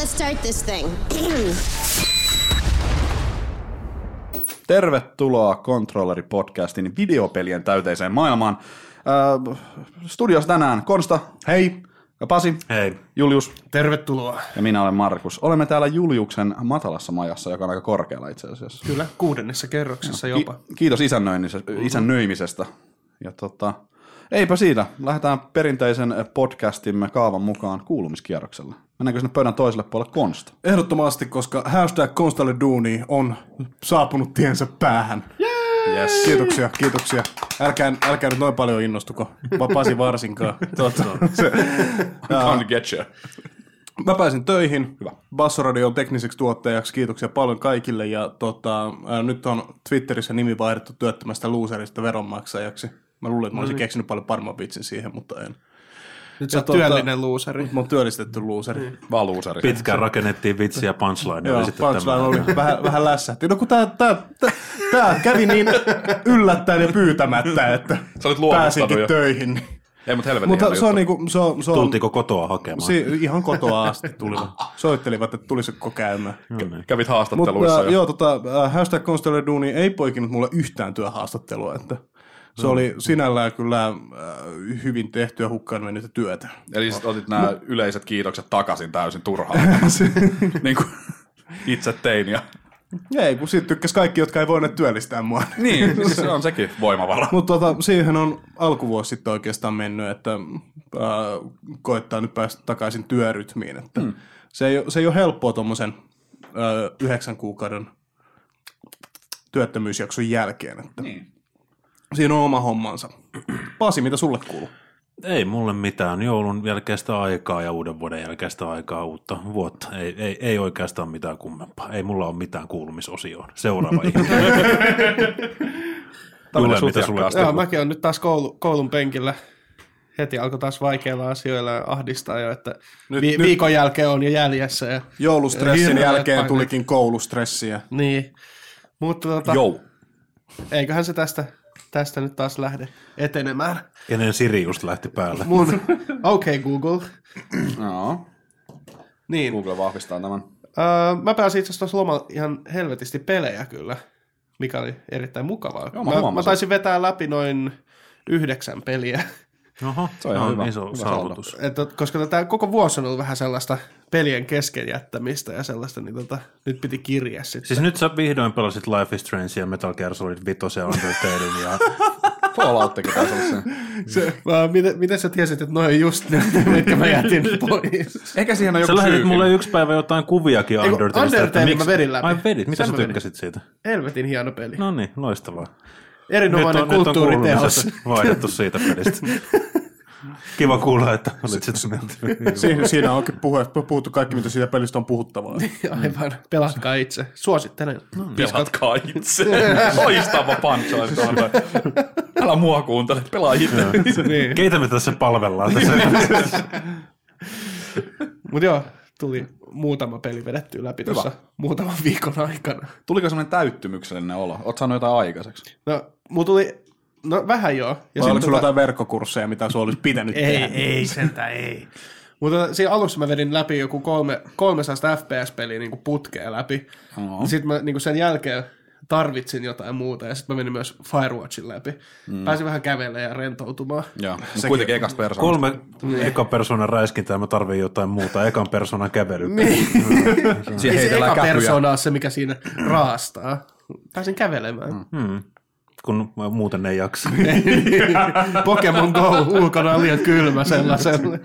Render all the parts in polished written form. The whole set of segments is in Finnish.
Let's start this thing. Tervetuloa Controlleri-podcastin videopelien täyteiseen maailmaan. Studiossa tänään Konsta, hei, ja Pasi, hei, Julius, tervetuloa. Ja minä olen Markus. Olemme täällä Juliuksen matalassa majassa, joka on aika korkealla itse asiassa. Kyllä, 6. kerroksessa jopa. Kiitos isännöimisestä. Ja eipä siitä. Lähdetään perinteisen podcastimme kaavan mukaan kuulumiskierrokselle. Mennäänkö sinne pöydän toiselle puolelle Konsta? Ehdottomasti, koska hashtag Konstalle duuni on saapunut tiensä päähän. Yes. Kiitoksia. Älkää nyt noin paljon innostuko. Pasi varsinkaan. Can't get you. Mä pääsin töihin. Hyvä. Bassoradion tekniseksi tuottajaksi. Kiitoksia paljon kaikille. Ja nyt on Twitterissä nimi vaihdettu työttömästä loserista veronmaksajaksi. Mä luulen, että mä olisin keksinyt paljon paremman vitsin siihen, mutta en. Nyt sä oot työllinen looseri. Mä oon työllistetty looseri. Vaan looseri. Pitkään rakennettiin vitsiä ja punchline. Joo, punchline oli vähän lässähti. No kun tää kävi niin yllättäen ja pyytämättä, että pääsinkin töihin. Ei, mutta helvetin. Mutta se on niinku... Tultiinko kotoa hakemaan? Ihan kotoa asti tulivat. Soittelivat, että tulisiko käymään. Kävit haastatteluissa. Mutta hashtag Constellar Duuni ei poikinut mulle yhtään työhaastattelua, että se oli sinällään kyllä hyvin tehtyä hukkaan mennyttä työtä. Eli sitten otit nämä yleiset kiitokset takaisin täysin turhaan. Niin kuin itse tein. Ja... Ei, kun siitä tykkäs kaikki, jotka ei voineet työllistää mua. Niin, siis on sekin voimavara. Mutta siihen on alkuvuosi sitten oikeastaan mennyt, että koettaa nyt päästä takaisin työrytmiin. Että se ei ole helppoa tuommoisen 9 kuukauden työttömyysjakson jälkeen. Että siinä on oma hommansa. Pasi, mitä sulle kuuluu? Ei mulle mitään. Joulun jälkeistä aikaa ja uuden vuoden jälkeistä aikaa uutta vuotta. Ei oikeastaan mitään kummempaa. Ei mulla ole mitään kuulumisosioon. Seuraava ihminen. Julle, mitä sulle kuuluu? Mäkin olen nyt taas koulun penkillä. Heti alkoi taas vaikeilla asioilla ja ahdistaa jo, että viikon jälkeen on jo jäljessä. Ja joulustressin jälkeen tulikin koulustressiä. Niin. Mutta eiköhän se tästä nyt taas lähde etenemään. Kenen Siri just lähti päälle? Mun. Okei, Google. No. Niin. Google vahvistaa tämän. Mä pääsin itse asiassa tuossa lomalla ihan helvetisti pelejä kyllä, mikä oli erittäin mukavaa. Joo, mä taisin vetää läpi noin 9 peliä. Oho, se on ihan iso saavutus. Koska tämä koko vuosi on ollut vähän sellaista pelien kesken jättämistä ja sellaista, niin nyt piti kirjaa sitten. Siis nyt sä vihdoin pelasit Life is Strange ja Metal Gear Solid 5 ja Undertalein ja... Fallouttikin taisi olla se. Miten sä tiesit, että noin just ne, mitkä mä jätin pois? Eikä siihen ole joku syykin. Sä lähetit mulle yksi päivä jotain kuviakin Undertaleista. Undertale mä vedin läpi. Ai vedit, mitä sä tykkäsit siitä? Helvetin hieno peli. No niin, loistavaa. Erinomainen kulttuuriteos. Vaihdettu siitä pelistä. Kiva kuulla, että olit sitä mieltä. Siinä onkin puhuttu kaikki, mitä siitä pelistä on puhuttavaa. Aivan. Pelatkaa itse. Suosittelen. Pelatkaa itse. Loistava punchline. Älä mua kuuntele, pelaa itse. Niin. Keitä me tässä palvellaan? Mutta joo, tuli muutama peli vedettyä läpi tuossa muutaman viikon aikana. Tuliko semmoinen täyttymyksellinen olo? Oot saanut jotain aikaiseksi? No, mulla tuli... No vähän joo. Ja oliko sulla jotain verkkokursseja, mitä sulla olisi pitänyt tehdä? Ei, sentään ei. Mutta siinä aluksi mä vedin läpi joku 300 FPS-peliä niin putkeen läpi. Sitten mä niin sen jälkeen tarvitsin jotain muuta ja sitten mä menin myös Firewatchin läpi. Pääsin vähän kävelemään ja rentoutumaan. Joo, kuitenkin ekasta persoonasta. 3 ekan persoonan räiskintää mä tarviin jotain muuta. Ekan persoonan kävely. Niin. Ei se eka persoona ole se, mikä siinä raastaa. Pääsin kävelemään. Kun muuten ei jaksa. Pokemon Go ulkona on liian kylmä sellaiselle.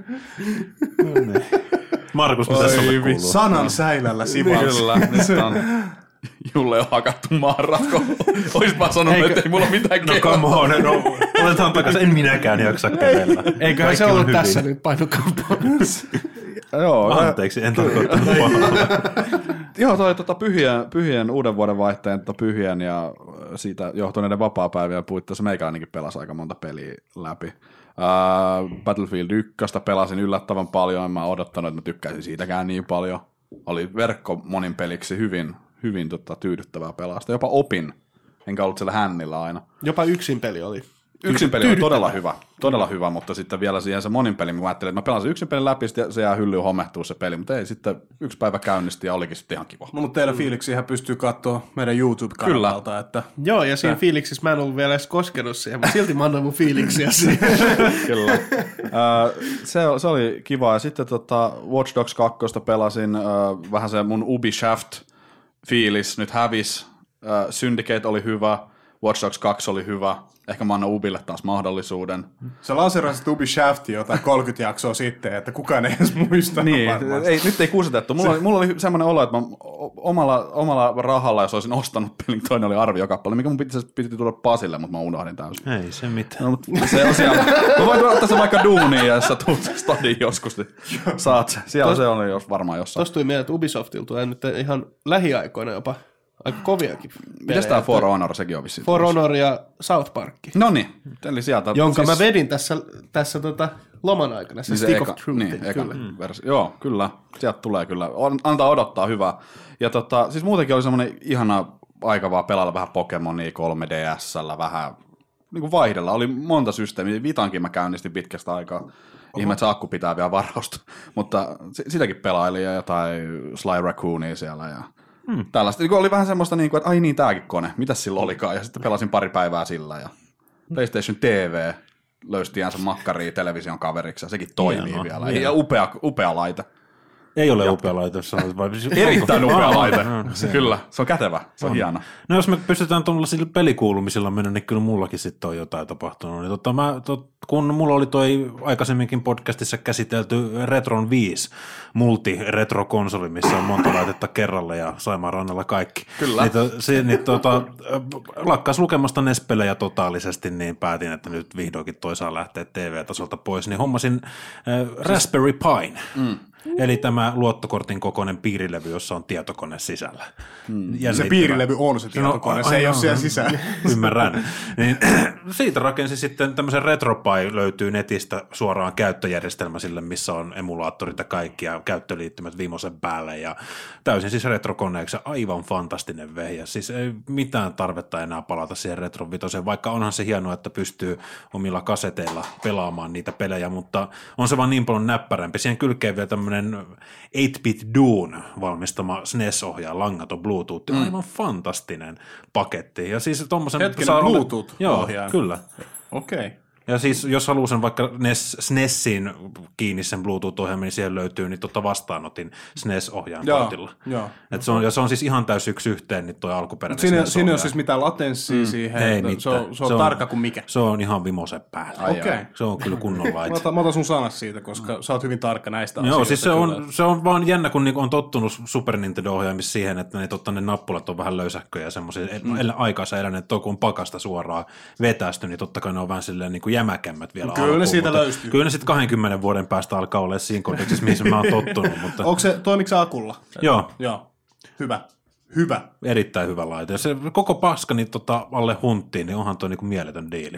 Markus, mitä sulle kuuluu? Sanan säilällä sivassa. Kyllä, nyt on Julle on hakattu maanrakko. Oisit vaan sanonut, että ei mulla mitään kehoa. No come on, otetaan takaisin. En minäkään jaksa kävellä. Eiköhän se ollut tässä nyt painokampoissa. Joo. Anteeksi, en tarkoittanut pahoilla. Joo, pyhien uuden vuoden vaihteen pyhien ja siitä johtuneiden vapaapäivien puitteissa meikäläinenkin pelasi aika monta peliä läpi. Battlefield 1 pelasin yllättävän paljon, en mä odottanut, että mä tykkäisin siitäkään niin paljon. Oli verkko monin peliksi hyvin tyydyttävää pelasta. Jopa opin, enkä ollut siellä hännillä aina. Jopa yksin peli oli. yksin peli on todella hyvä, mutta sitten vielä siihen se monin peli, mä ajattelin, että mä pelasin yksin pelin läpi, sitten se jää hyllyyn homehtuu se peli, mutta ei sitten yksi päivä käynnisti ja olikin sitten ihan kiva. No, mutta teidän fiiliksiä pystyy katsoa meidän YouTube-kanavalta. Että... Joo, ja siinä fiiliksissä mä en ollut vielä edes koskenut siihen, mutta silti mä annan mun fiiliksiä siihen. Kyllä. Se oli kiva, ja sitten Watch Dogs 2 pelasin, vähän se mun Ubisoft-fiilis nyt hävis, Syndicate oli hyvä, Watch Dogs 2 oli hyvä. Ehkä mä annan Ubille taas mahdollisuuden. Sä lanserasit Ubisoftia jotain 30 jaksoa sitten, että kukaan ei edes muista. Niin, nyt ei kuusetettu. Mulla oli semmoinen olo, että mä omalla rahalla, jos olisin ostanut pelin, toinen oli arviokappale, mikä mun piti tulla Pasille, mutta mä unohdin täysin. Ei se mitään. No, mutta se on siellä. Mä voin ottaa se vaikka Duuniin, ja jos sä tulet stadiin joskus, niin saat se. Siellä se on varmaan jossain. Tuossa tuli mieleen, että Ubisoftilta tulee nyt ihan lähiaikoina jopa aika koviakin pelejä. Mitäs tää For Honor, sekin on vissiin? For Honor ja South Park. No niin, eli sieltä. Jonka mä vedin tässä loman aikana, se Stick of Truth. Niin, joo, kyllä. Sieltä tulee kyllä. Antaa odottaa hyvää. Ja siis muutenkin oli semmoinen ihana aika vaan pelailla vähän Pokemonia 3DS:llä, vähän niin kuin vaihdella. Oli monta systeemiä. Vitankin mä käynnistin pitkästä aikaa. Ihme, että se akku pitää vielä varausta. Mutta sitäkin pelailin ja jotain Sly Raccoonia siellä ja tällaista. Oli vähän semmoista, että ai niin, tääkin kone, mitäs sillä olikaan? Ja sitten pelasin pari päivää sillä. Ja PlayStation TV löystiänsä makkariin television kaveriksi, ja sekin toimii vielä. Ja upea laite. Ei ole upea laite. Erittäin upea laite. Kyllä, se on kätevä, se on hieno. No jos me pystytään tuollaisilla pelikuulumisilla mennä, niin kyllä mullakin sitten on jotain tapahtunut. Niin kun mulla oli toi aikaisemminkin podcastissa käsitelty Retron 5 multi-retro-konsoli, missä on monta laitetta kerralla ja Saimaan rannalla kaikki. Kyllä. Lakkaisi lukemasta NES-pelejä totaalisesti, niin päätin, että nyt vihdoinkin toisaan lähtee TV-tasolta pois, niin hommasin Raspberry Pine. Eli tämä luottokortin kokoinen piirilevy, jossa on tietokone sisällä. Se piirilevy on se tietokone, se ei ole siellä sisällä. Ymmärrän. Niin, siitä rakensi sitten tämmöisen RetroPie, löytyy netistä suoraan käyttöjärjestelmä sille, missä on emulaattorit ja kaikki ja käyttöliittymät viimeisen päälle. Ja täysin siis retrokoneeksi, aivan fantastinen vehjä. Siis ei mitään tarvetta enää palata siihen Retro 5, vaikka onhan se hienoa, että pystyy omilla kaseteilla pelaamaan niitä pelejä, mutta on se vaan niin paljon näppärämpi. Siihen kylkee vielä tämmöinen 8-bit Dune valmistama SNES-ohjaaja, langaton Bluetooth, aivan fantastinen paketti. Ja siis tommosen Bluetooth-ohjaaja? Joo, kyllä. Okei. Ja siis jos haluaa sen vaikka SNESin kiinni sen Bluetooth-ohjaajan, niin siihen löytyy, niin vastaanotin SNES-ohjaajan portilla. Se on siis ihan täys yksi yhteen, niin toi alkuperäinen SNES-ohjaaja. Siinä ei ole siis mitään latenssia siihen, ei se on tarkka kuin mikä. Se on ihan vimosen päällä. Se on kyllä kunnon laite. Mä otan sun sanat siitä, koska sä oot hyvin tarkka näistä asioista. Joo, siis se on vaan jännä, kun on tottunut Super Nintendo-ohjaimissa siihen, että ne nappulat on vähän löysäkköjä ja semmoisia aikaansa eläneet, että kun on pakasta suoraan vetästy, niin totta kai ne on vähän silleen niin kuin jämäkemmät vielä kyllä alkuun, ne siitä löystyy. Kyllä ne sitten 20 vuoden päästä alkaa olla siinä kodeksissa, missä mä oon tottunut. Mutta... Toimiko se akulla? Joo. Hyvä. Erittäin hyvä laite. Ja se koko paska niin alle hunttiin, niin onhan toi niinku mieletön diili.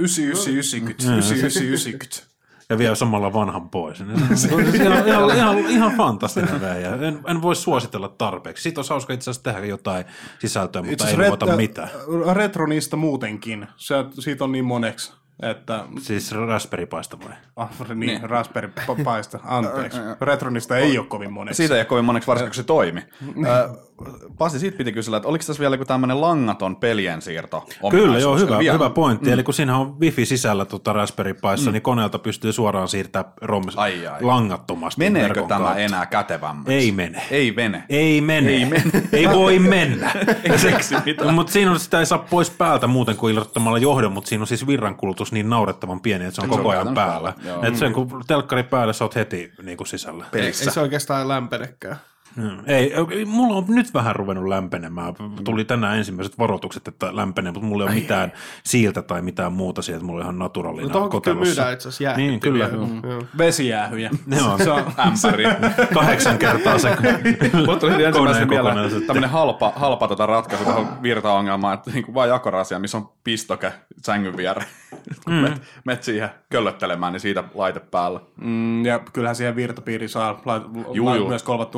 99. Ja vielä samalla vanhan pois. ihan fantastinen vehjä. En voi suositella tarpeeksi. Siitä olisi hauska itse asiassa tehdä jotain sisältöä, mutta ei luota mitään. Retronista muutenkin. Siitä on niin moneksi. Että... Siis Raspberry Paista vai? Niin, Raspberry Paista, anteeksi. Retronista ei ole kovin moneksi. Siitä ei ole kovin moneksi, varsinkin kun se toimi. Pasi, siitä piti kysyä, että oliko tässä vielä joku tämmöinen langaton pelien siirto? Kyllä, joo, hyvä pointti. Eli kun siinä on wifi sisällä Raspberry Paissa, niin koneelta pystyy suoraan siirtämään ROMs langattomasti. Meneekö tämä enää kätevämmäksi? Ei mene. Ei voi mennä. Mutta siinä on, sitä ei saa pois päältä muuten kuin irrottamalla johdon, mutta siinä on siis virrankulutus niin naurettavan pieni, että se on koko ajan päällä. Että sen kun telkkari päällä, sä oot heti niin kuin sisällä. Ei se oikeastaan lämpenekään. Ei, mulla on nyt vähän ruvennut lämpenemään. Tuli tänään ensimmäiset varoitukset, että lämpenee, mutta mulla ei ole mitään siiltä tai mitään muuta sieltä. Mulla on ihan naturaalina kotelossa. Tuohon kyllä myydään itse asiassa jäähtyviä. Niin, kyllä. Vesijäähyjä. Se on ämpäri. 8 kertaa se mulla tuli ensimmäisenä mieleen tämmöinen halpa ratkaisu tähän virtaongelmaan, että niin vaan jakorasia, missä on pistoke sängyn viereen. Kun met siihen köllöttelemään, niin siitä laite päällä. Ja kyllähän siihen virtapiiriin saa myös kolvattua nappulan.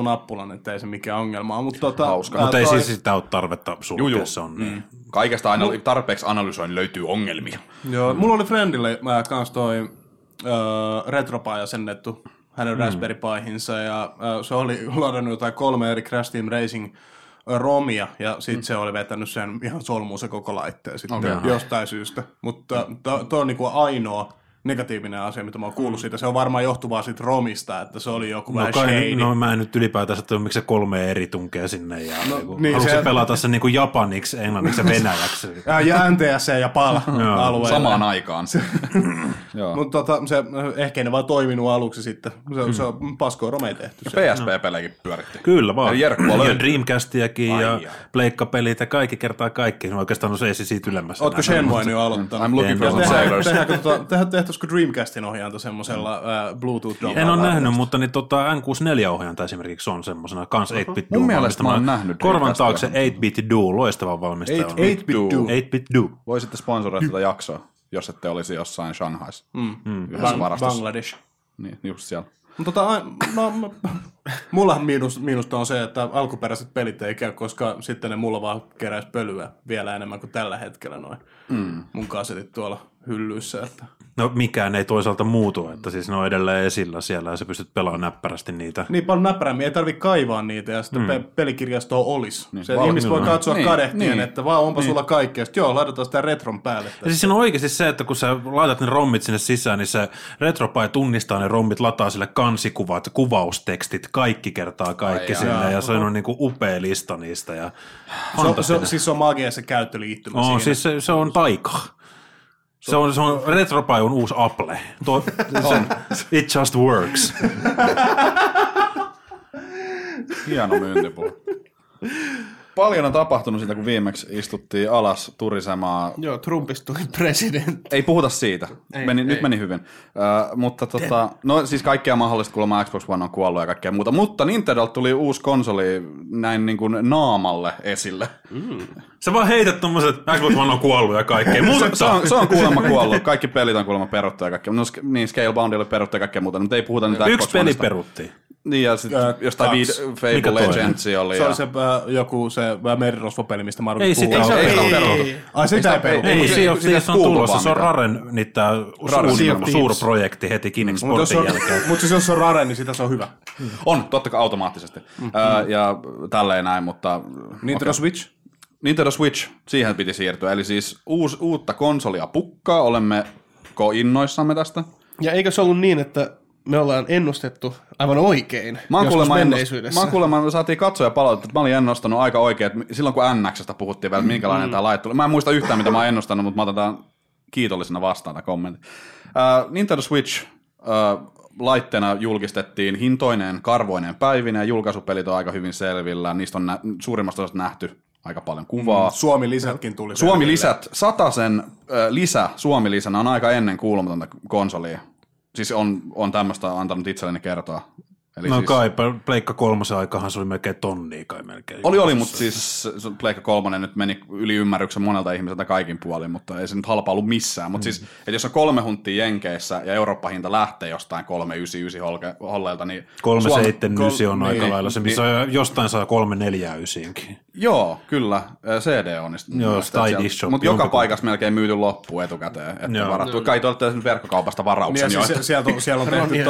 on, että ei se mikään ongelma ole. Hauska. Mutta ei siis sitä ole tarvetta sulkea, se on niin. Kaikesta tarpeeksi analysoin löytyy ongelmia. Joo, mulla oli friendille kans toi RetroPie asennettu hänen Raspberry Pihinsa, ja se oli ladannut jotain 3 eri Crash Team Racing romia, ja sitten se oli vetänyt sen ihan solmuun se koko laitteen sitten jostain syystä. Mutta toi on niinku ainoa negatiivinen asia, mitä mä oon kuullut siitä. Se on varmaan johtuvaa siitä romista, että se oli joku vähän shady. No mä en nyt ylipäätään että miksi se 3 eri tunkee sinne ja niin, halusi pelata sen niin kuin japaniksi, englanniksi ja venäjäksi. Ja NTS ja PAL alueella. Samaan aikaan. Mutta se ehkä ne vaan toiminut aluksi sitten. Se on paskoa romei tehty. PSP-pelejäkin pyöritti. Kyllä vaan. Ja Dreamcastiakin ja Pleikka-pelit ja kaikki kertaa kaikki. Oikeastaan se ei siitä ylemmässä. Ootko Shenmue jo aloittanut? I'm looking for some sailors. Tehtäisikö Dreamcastin ohjaanta semmoisella Bluetooth-dommalla? En ole nähnyt, mutta niin, N64-ohjaanta esimerkiksi on semmoisena kans 8-bit Duo. Mun mielestä mä oon nähnyt. Korvan taakse 8-bit Duo, loistava valmistaja. 8-bit Duo. Voisitte sponsoroida tätä jaksoa, jos ette olisi jossain Shanghaissa. Yhdessä varastossa. Bangladesh. Niin, just siellä. Mullahan miinusta on se, että alkuperäiset pelit ei käy, koska sitten ne mulla vaan keräisi pölyä vielä enemmän kuin tällä hetkellä noin mun kasetit tuolla hyllyissä. Että. No mikään ei toisaalta muutu, että siis ne on edelleen esillä siellä ja sä pystyt pelaamaan näppärästi niitä. Niin paljon näppärämmin, ei tarvitse kaivaa niitä ja sitten pelikirjastoa olisi. Niin, se ihmiset voi katsoa kadehtien, niin. että vaan onpa sulla kaikkea. Sitten joo, laitetaan sitä retron päälle. Ja siis siinä on oikeasti se, että kun sä laitat ne rommit sinne sisään, niin se RetroPie tunnistaa ne rommit, lataa sille kansikuvat, kuvaustekstit, kaikki kertaa kaikki sinne ja se on niinku upea lista niistä. Ja siis se on magia se käyttöliittymä siinä. Siis se on taika. Se on RetroPie on uusi Apple. It just works. Hieno myyntipuoli. Paljon on tapahtunut siitä, kun viimeksi istuttiin alas turisemaan. Joo, Trumpista tuli presidentti. Ei puhuta siitä. Nyt meni hyvin. Mutta no siis kaikkea mahdollista, kuulemma Xbox One on kuollut ja kaikkea muuta. Mutta Nintendolta tuli uusi konsoli näin niin kuin naamalle esille. Sä vaan heität tommoset, Xbox One on kuollut ja kaikkea. Se on kuulemma kuollut. Kaikki pelit on kuulemma peruttu ja kaikkea. No niin, Scalebound oli peruttu ja kaikkea muuta. Mutta ei puhuta niitä Yksi Xbox peli Oneista. peruttiin. Niin ja sitten jostain Fable Legends oli. Se oli se joku se merirosvopeli, mistä mä ei sitä ei. Ai sitä ei peru. Ei, se on tulossa. Se on Raren niitä suurprojekti heti Kinect-sportin jälkeen. Mutta siis jos se on Rare, niin sitä se on hyvä. On, totta kai automaattisesti. Ja tälleen näin, mutta... Nintendo Switch, siihen piti siirtyä. Eli siis uutta konsolia pukkaa, olemmeko innoissamme tästä? Ja eikö se ollut niin, että me ollaan ennustettu aivan oikein menneisyydessä? Me saatiin katsoja palautetta, että mä olin ennustanut aika oikein, että silloin kun NX:stä puhuttiin vielä, että minkälainen tämä laite tuli. Mä en muista yhtään, mitä mä oon ennustanut, mutta mä otetaan kiitollisena vastaan tämä kommentti. Nintendo Switch laitteena julkistettiin hintoineen, karvoineen päivineen, julkaisupelit on aika hyvin selvillä, niistä on suurimmasta osasta nähty aika paljon kuvaa. Suomi-lisätkin tuli. Suomi-lisät, 100 lisä Suomi-lisänä on aika ennen kuulumatonta konsolia. Siis on tämmöistä antanut itselleni kertoa. Eli no siis, kai, Pleikka 3 aikahan se oli melkein tonnia kai melkein. Oli, mutta siis Pleikka 3 nyt meni yli ymmärryksen monelta ihmiseltä kaikin puolin, mutta ei se nyt halpa ollut missään. Mutta siis, että jos on 3 hunttia Jenkeissä ja Eurooppa-hinta lähtee jostain 399 holleilta, niin... 379 on aika lailla se, missä jostain saa 349kin. Joo, kyllä. CD on. Joo, Style Shop. Mutta joka paikassa melkein myyty loppuun etukäteen. Että varattu. Kai te olette verkkokaupasta varauksen jo. Siellä on tehty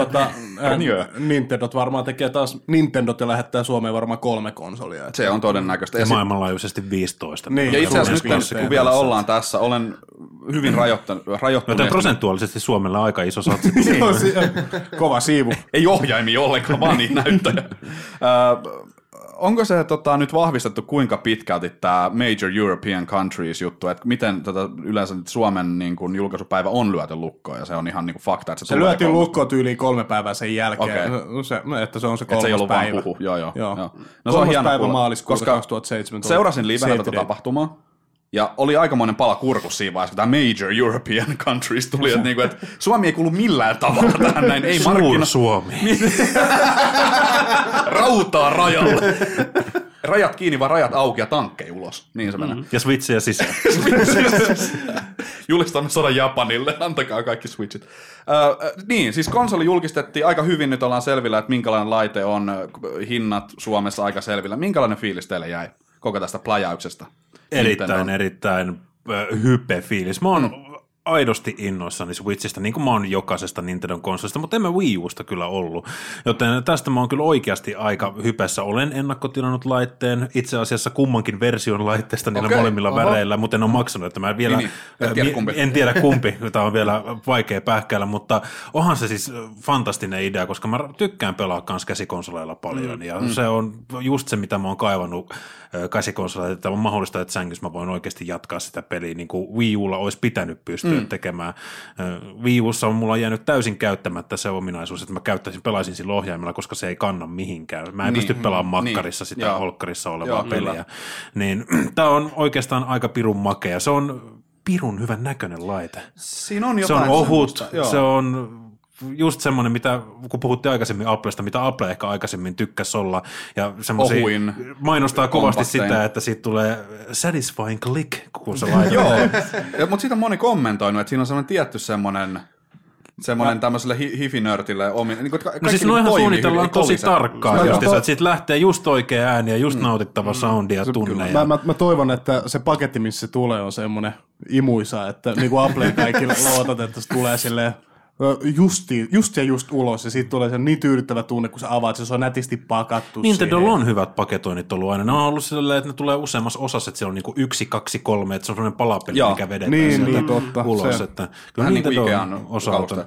Nintendot varmaan tekee taas, Nintendot ja lähettää Suomeen varmaan 3 konsolia. Se on todennäköistä. Ja maailmanlaajuisesti 15. Niin, ja itse asiassa nyt, kun vielä ollaan tässä, olen hyvin rajoittunut. Joten prosentuaalisesti Suomella aika iso satsi. Kova siivu. Ei ohjaimia ollenkaan, vaan niitä näyttöjä. Onko se nyt vahvistettu, kuinka pitkälti tämä Major European Countries juttu, että miten yleensä Suomen niin kun, julkaisupäivä on lyöty lukkoon, ja se on ihan niin kuin fakta, että se lyötiin lukkoon tyyliin 3 päivää sen jälkeen, että se on se 3. päivä. Se ei ollut vaan puhu, joo. No, 3. päivä maaliskuuta 2017. Seurasin livenä tätä tapahtumaa, ja oli aikamoinen pala kurkus siinä vaiheessa, kun tämä Major European Countries tuli, että, niinku, että Suomi ei kuulu millään tavalla tähän näin. Ei Suur Suomi. Rautaa rajalle. rajat kiinni, vaan rajat auki ja tankkeja ulos. Niin se menee. Ja switchejä sisään. Julistamme sodan Japanille, antakaa kaikki switchit. Niin, siis konsoli julkistettiin aika hyvin, nyt ollaan selvillä, että minkälainen laite on, hinnat Suomessa aika selvillä. Minkälainen fiilis teille jäi koko tästä plajauksesta? Erittäin hype fiilis. Mä oon aidosti innoissani Switchistä, niin kuin mä oon jokaisesta Nintendon konsolista, mutta en mä Wii Usta kyllä ollut. Joten tästä mä oon kyllä oikeasti aika hypessä. Olen ennakkotilannut laitteen, itse asiassa kummankin version laitteesta niillä molemmilla väreillä, mutta en ole maksanut, että mä vielä en tiedä kumpi, tämä on vielä vaikea pähkäillä, mutta onhan se siis fantastinen idea, koska mä tykkään pelaa kans käsikonsoleilla paljon, ja se on just se, mitä mä oon kaivannut käsikonsoleilla, että on mahdollista, että sängyssä mä voin oikeasti jatkaa sitä peliä, niin kuin Wii Ulla olisi pitänyt pystyä tekemään. Wii Ussa on mulla jäänyt täysin käyttämättä se ominaisuus, että mä pelaisin sillä ohjaimella, koska se ei kanna mihinkään. Mä en pysty pelaamaan makkarissa sitä olkkarissa olevaa peliä. Niin, tää on oikeastaan aika pirun makea. Se on pirun hyvän näköinen laite. Siinä on jotain. Se on ohut, se on just semmoinen, mitä, kun puhuttiin aikaisemmin Applesta, mitä Apple ehkä aikaisemmin tykkäsi olla, ja semmoisia mainostaa kovasti sitä, että siitä tulee satisfying click, kun se laittaa. Joo, mutta siitä on moni kommentoinut, että siinä on semmoinen tietty semmoinen tämmöiselle hifinörtille omin. Niin no siis noihan suunnitellaan tosi tarkkaan, että siitä lähtee just oikea ääni ja just nautittava soundi ja tunne. Mä toivon, että se paketti, missä se tulee, on semmoinen imuisa, että niin kuin Applen kaikilla luotat, että se tulee silleen just ulos, ja siitä tulee se niin tyydyttävä tunne, kun sä avaat, se on nätisti pakattu. Nintendolla on hyvät paketoinnit ollut aina. Ne on ollut silleen, että ne tulee useammassa osassa, että siellä on niinku 1, 2, 3, että se on sellainen palapeli, mikä vedetään sieltä totta, ulos. Se, että kyllä Nintendon osalta.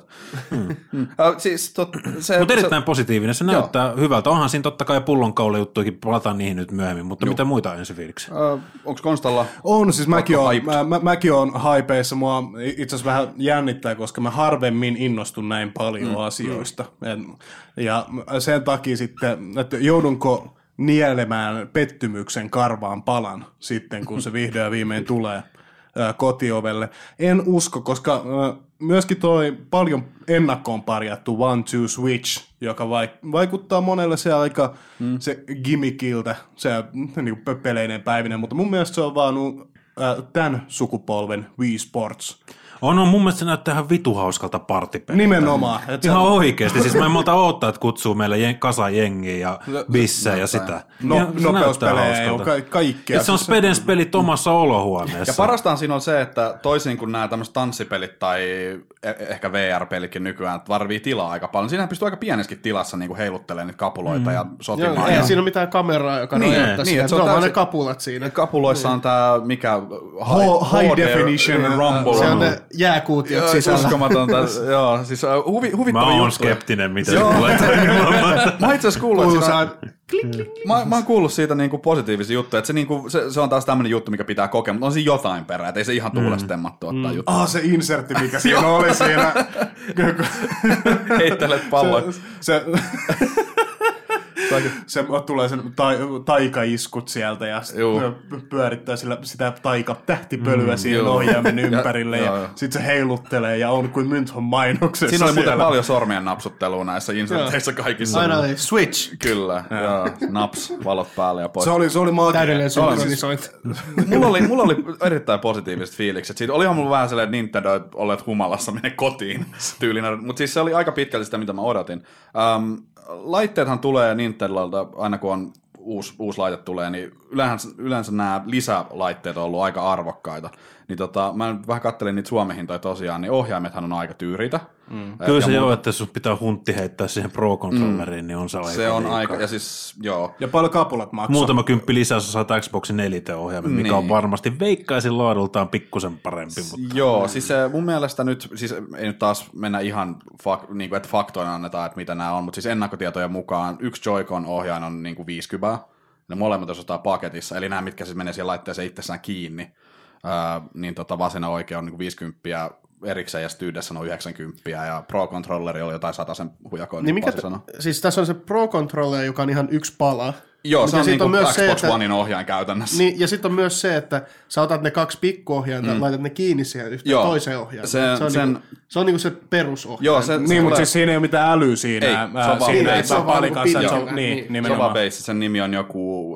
Mutta erittäin positiivinen, se näyttää hyvältä. Onhan siinä totta kai pullonkaula juttuikin, palataan niihin nyt myöhemmin, mutta mitä muita ensi fiiliksi? Onko Konstalla? On, siis mäkin on hypeissa. Mua itse asiassa vähän jännittää, koska mä harvemmin innostun näin paljon asioista. Ja sen takia sitten, että joudunko nielemään pettymyksen karvaan palan sitten, kun se vihdoin ja viimein tulee kotiovelle. En usko, koska myöskin toi paljon ennakkoon parjattu 1-2 Switch, joka vaikuttaa monelle se aika se gimmickiltä, se niin peleinen päivinen, mutta mun mielestä se on vaan tämän sukupolven Wii Sports. On, mun mielestä se näyttää ihan vituhauskalta partipeliltä. Nimenomaan. Ihan oikeasti. Siis mä en malta odottaa, että kutsuu meille kasa jengiä ja bissejä ja sitä. Nopeuspelejä ja kaikkea. Se on Spedens pelit omassa olohuoneessa. Ja parastaan siinä on se, että toisin kuin nämä tämmöiset tanssipelit tai ehkä VR-pelikin nykyään tarvii tilaa aika paljon. Siinähän pystyy aika pienessäkin tilassa niin heiluttelemaan niitä kapuloita ja sotimaan. Ei siinä ole mitään kameraa, joka nojattaa sitä. Se on vaan ne kapulat siinä. Kapuloissa on tämä mikä high definition rumble. Se on ne jääkuutiot sisällä. Uskomatonta. Joo, siis huvittava juttu. Mä oon skeptinen, miten se tulee toimimaan. Mä itse asiassa kuullut mä oon kuullut siitä niinku positiivisia juttuja, että se on taas tämmöinen juttu, mikä pitää kokea, mutta on siinä jotain perää, että ei se ihan tuulesta temmattu ottaa juttu. Se insertti, mikä siinä oli siinä. Heittelet pallon. Se tulee sen taikaiskut sieltä ja pyörittää sitä taikatähtipölyä siihen ohjaimen ympärille ja sitten se heiluttelee ja on kuin Mynthon mainoksessa. Siinä oli muuten paljon sormien napsuttelua näissä inserteissä kaikissa. Aina oli switch. Kyllä, naps, valot päälle ja pois. Se oli maaginen. Täydellinen synkronisointi. Mulla oli erittäin positiiviset fiilikset. Siitä olihan mulla vähän sellainen, että Nintendo olet humalassa, mene kotiin tyylinen, mutta siis se oli aika pitkälti sitä, mitä mä odotin. Laitteethan tulee Nintendolta, aina kun on uusi laite tulee, niin yleensä nämä lisälaitteet on ollut aika arvokkaita. Niin mä vähän kattelin niitä Suomen hintoja tosiaan, niin ohjaimethan on aika tyyriitä. Kyllä se joo, että jos sun pitää huntti heittää siihen Pro-controlleriin, niin on se aika se on aika, ja siis joo. Ja paljon kapulat maksaa. Muutama kymppi lisää, jos saat Xboxin 4-ohjaimen, mikä on varmasti veikkaisin laadultaan pikkusen parempi. Mutta. Joo, siis mun mielestä nyt, siis ei nyt taas mennä ihan, niin kuin, että faktoina annetaan, että mitä nämä on, mutta siis ennakkotietojen mukaan yksi Joy-Con ohjain on niin kuin 50, ne molemmat osataan paketissa, eli nämä, mitkä siis menee siihen laitteeseen itsessään kiinni, niin vasen ja oikea on niin kuin 50, erikseen ja sitten yhdessä on 90 ja Pro-controlleri oli jotain 100 hujakoin. Niin siis tässä on se Pro-controller, joka on ihan yksi pala. Joo, se on niin kuin Xbox Onein ohjain käytännössä. Niin, ja sitten on myös se, että sä otat ne 2 pikkuohjainta, laitat ne kiinni siihen yhteen toiseen ohjaan. Se on niin kuin se perusohjaan. Joo, mutta siis siinä ei ole mitään älyä siinä. Ei, se on vaan palikassa. Niin, se on vaan base. Sen nimi on joku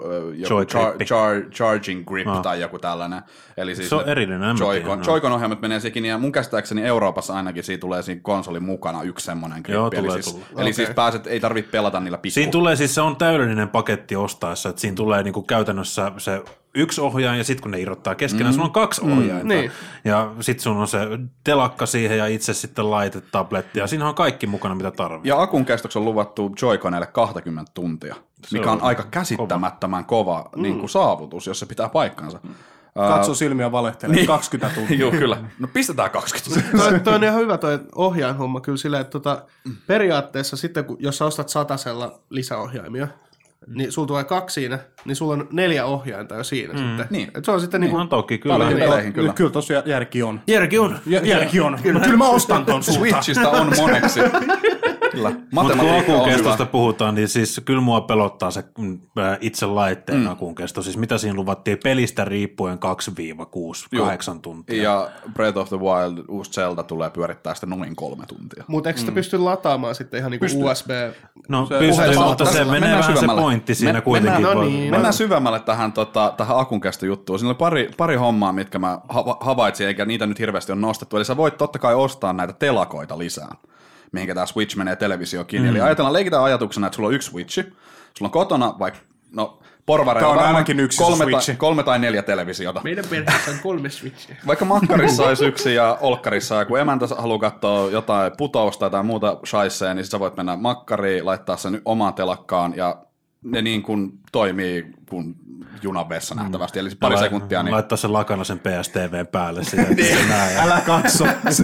charging grip tai joku tällainen. Eli siis se on erillinen. Joy-Con ohjaimet menee sekin, ja mun käsittääkseni Euroopassa ainakin siitä tulee siinä konsolin mukana yksi semmoinen grippi. Eli siis pääset, ei tarvitse pelata niillä pikku. Siinä tulee siis, se on täydellinen paketti ostaessa, että siinä tulee niinku käytännössä se yksi ohjaaja, ja sitten kun ne irrottaa keskenään, sulla on 2 ohjainta. Niin. Ja sitten sulla on se telakka siihen, ja itse sitten laite, tabletti, ja siinä on kaikki mukana, mitä tarvitsee. Ja akun kestoksi on luvattu Joy-Conille 20 tuntia, mikä on aika käsittämättömän kova niin kuin saavutus, jos se pitää paikkansa. Katso silmiä valehtelee, niin. 20 tuntia. Joo, kyllä. No pistetään 20 tuntia. Toi on ihan hyvä toi ohjainhomma kyllä silleen, että periaatteessa sitten, jos sä ostat 100 lisäohjaimia, niin sulla tulee 2 siinä, niin sulla on 4 ohjainta jo siinä sitten. Niin. Et se on sitten niinku... On toki kyllä. Peleihin, kyllä. Kyllä tossa järki on. Järki on. Järki on. Kyllä mä ostan ton sulta. Switchistä on moneksi. Kyllä. Mutta kun akun kestosta puhutaan, niin siis kyllä mua pelottaa se itse laitteen akun kesto. Siis mitä siinä luvattiin pelistä riippuen 2-8 tuntia. Ja Breath of the Wild uusi Zelda tulee pyörittää sitä noin 3 tuntia. Mutta eikö sitä pysty lataamaan sitten ihan niinku USB? No pystyy, mutta se menee vähän se pointti siinä kuitenkin. Mennään syvemmälle tähän akun kestojuttuun. Siinä oli pari hommaa, mitkä mä havaitsin, eikä niitä nyt hirveästi ole nostettu. Eli sä voit totta kai ostaa näitä telakoita lisää, mihinkä tämä Switch menee televisioon kiinni. Eli ajatellaan, leikitään ajatuksena, että sulla on yksi Switchi, sulla on kotona vaikka, porvareilla on ainakin yksi 3 tai 4 televisiota. Meidän perheessä on 3 Switchiä. Vaikka makkarissa olisi yksi ja olkkarissa, ja kun emäntä haluaa katsoa jotain putousta tai muuta shaisee, niin sä voit mennä makkariin, laittaa sen omaan telakkaan, ja ne niin kuin toimii kuin junavessa nähtävästi, eli pari sekuntia. Niin... Laittaa sen lakanasen PSTVn päälle siihen, että se näe. Älä katso.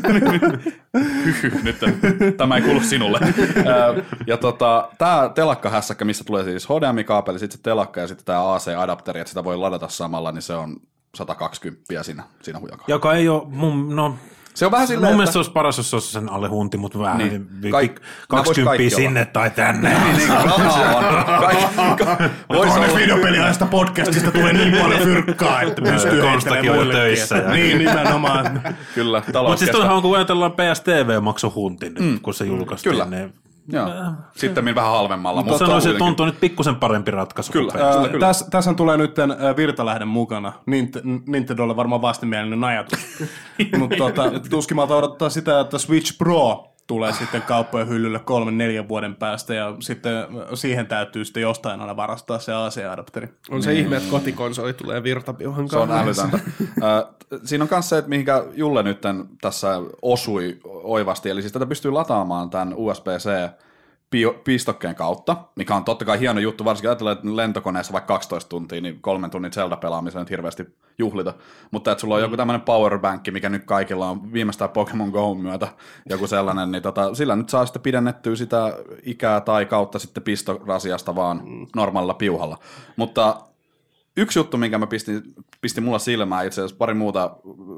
Nyt tämä ei kuulu sinulle. Ja tämä telakkahässäkkä, missä tulee siis HDMI-kaapeli, sitten se telakka ja sitten tämä AC-adapteri, että sitä voi ladata samalla, niin se on 120 siinä hujakaan. Joka ei ole se on vähän silleen, mun mielestä se olisi paras, jos se olisi sen alle hunti, mutta vähän niin, 20 sinne tai tänne. Niin, rahaa on. Tuonne videopeliaista podcastista tulee niin paljon fyrkkaa, että pystyy Konstakin on töissä. Niin, nimenomaan. Kyllä, mutta siis tuollahan kun ajatellaan PSTV makso huntin, kun se julkaistiin. Kyllä. Joo. Sitten vähän halvemmalla. Mutta sanoisin, että tuntuu nyt pikkusen parempi ratkaisu. Kyllä. Tässä tulee nyt Virtalähden mukana. Nintendolle varmaan vastenmielinen ajatus. Mutta tuskimalta odottaa sitä, että Switch Pro tulee sitten kauppojen hyllylle 3-4 vuoden päästä, ja sitten siihen täytyy sitten jostain aina varastaa se AC-adapteri. On se ihme, että kotikonsoli tulee virtapiuhan kanssa. Se on älytöntä. Siinä on myös se, että mihinkä Julle nyt tässä osui oivasti, eli siis tätä pystyy lataamaan tämän USB-C pistokkeen kautta, mikä on totta kai hieno juttu, varsinkin ajatellaan, että lentokoneessa vaikka 12 tuntia, niin 3 tunnin Zelda-pelaamiseen nyt hirveästi juhlita. Mutta että sulla on joku tämmöinen powerbankki, mikä nyt kaikilla on viimeistään Pokemon Go myötä joku sellainen, niin sillä nyt saa sitten pidennettyä sitä ikää tai kautta sitten pistorasiasta vaan normaalilla piuhalla. Mutta yksi juttu, minkä mä pistin mulla silmään, itse asiassa pari muuta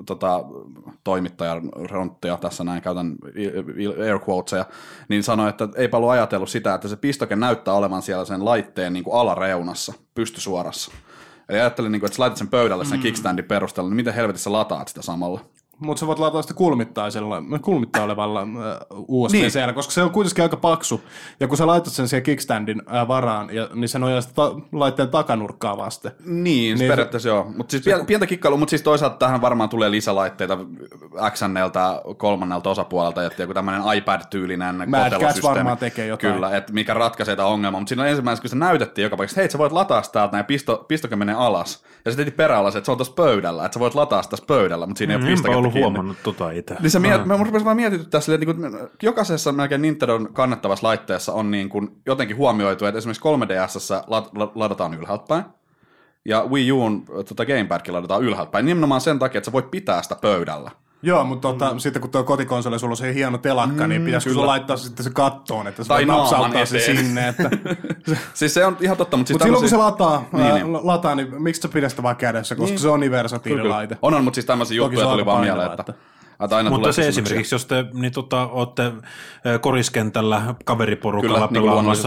toimittajan ronttia, tässä näin käytän air quotesia, niin sanoi, että eipä ollut ajatellut sitä, että se pistoke näyttää olevan siellä sen laitteen niin kuin alareunassa, pystysuorassa. Eli ajattelin, niin kuin, että sä laitat sen pöydälle sen kickstandin perusteella, niin miten helvetissä lataat sitä samalla? Mutta sä voit laittaa sitä kulmittaa olevalla USB-C:llä, koska se on kuitenkin aika paksu. Ja kun sä laitat sen siihen kickstandin varaan, niin se nojaa sitä laitteen takanurkkaa vasten. Niin periaatteessa joo. Mutta siis pientä kikkailua, mutta siis toisaalta tähän varmaan tulee lisälaitteita XN:ltä 3. osapuolelta, ja joku tämmöinen iPad-tyylinen kotelosysteemi. Varmaan tekee jotain. Kyllä, että mikä ratkaisee tämän ongelman. Mutta siinä on ensimmäisessä, kun se näytettiin joka paikassa, hei, sä voit lataa täältä, ja pistoke menee alas. Ja se teki peräalas, että se on tuossa pöydällä, että sä voit lataa tässä pöydällä, mutta siinä ei ole pistoke. Ollut huomannut itse. Niin mä rupesin vaan mietityttää silleen, että niin jokaisessa melkein Nintendon kannettavassa laitteessa on niin kuin jotenkin huomioitu, että esimerkiksi 3DS:ssä ladataan ylhäältä päin, ja Wii U:n Gamepadkin ladataan ylhäältä päin, nimenomaan sen takia, että sä voit pitää sitä pöydällä. Joo, mutta sitten kun tuo kotikonsoli, sulla on se hieno telakka, niin pitäisikö sulla laittaa sitten se kattoon, että sä voit napsauttaa se sinne. Että... siis se on ihan totta, mutta siis silloin kun se lataa, niin miksi sä pidä sitä vaan kädessä, koska se on niin versatiili laite. On, mutta siis tämmöisiä juttuja tuli vaan mieleen, että mutta se esimerkiksi, jos te olette koriskentällä kaveriporukalla pelaamassa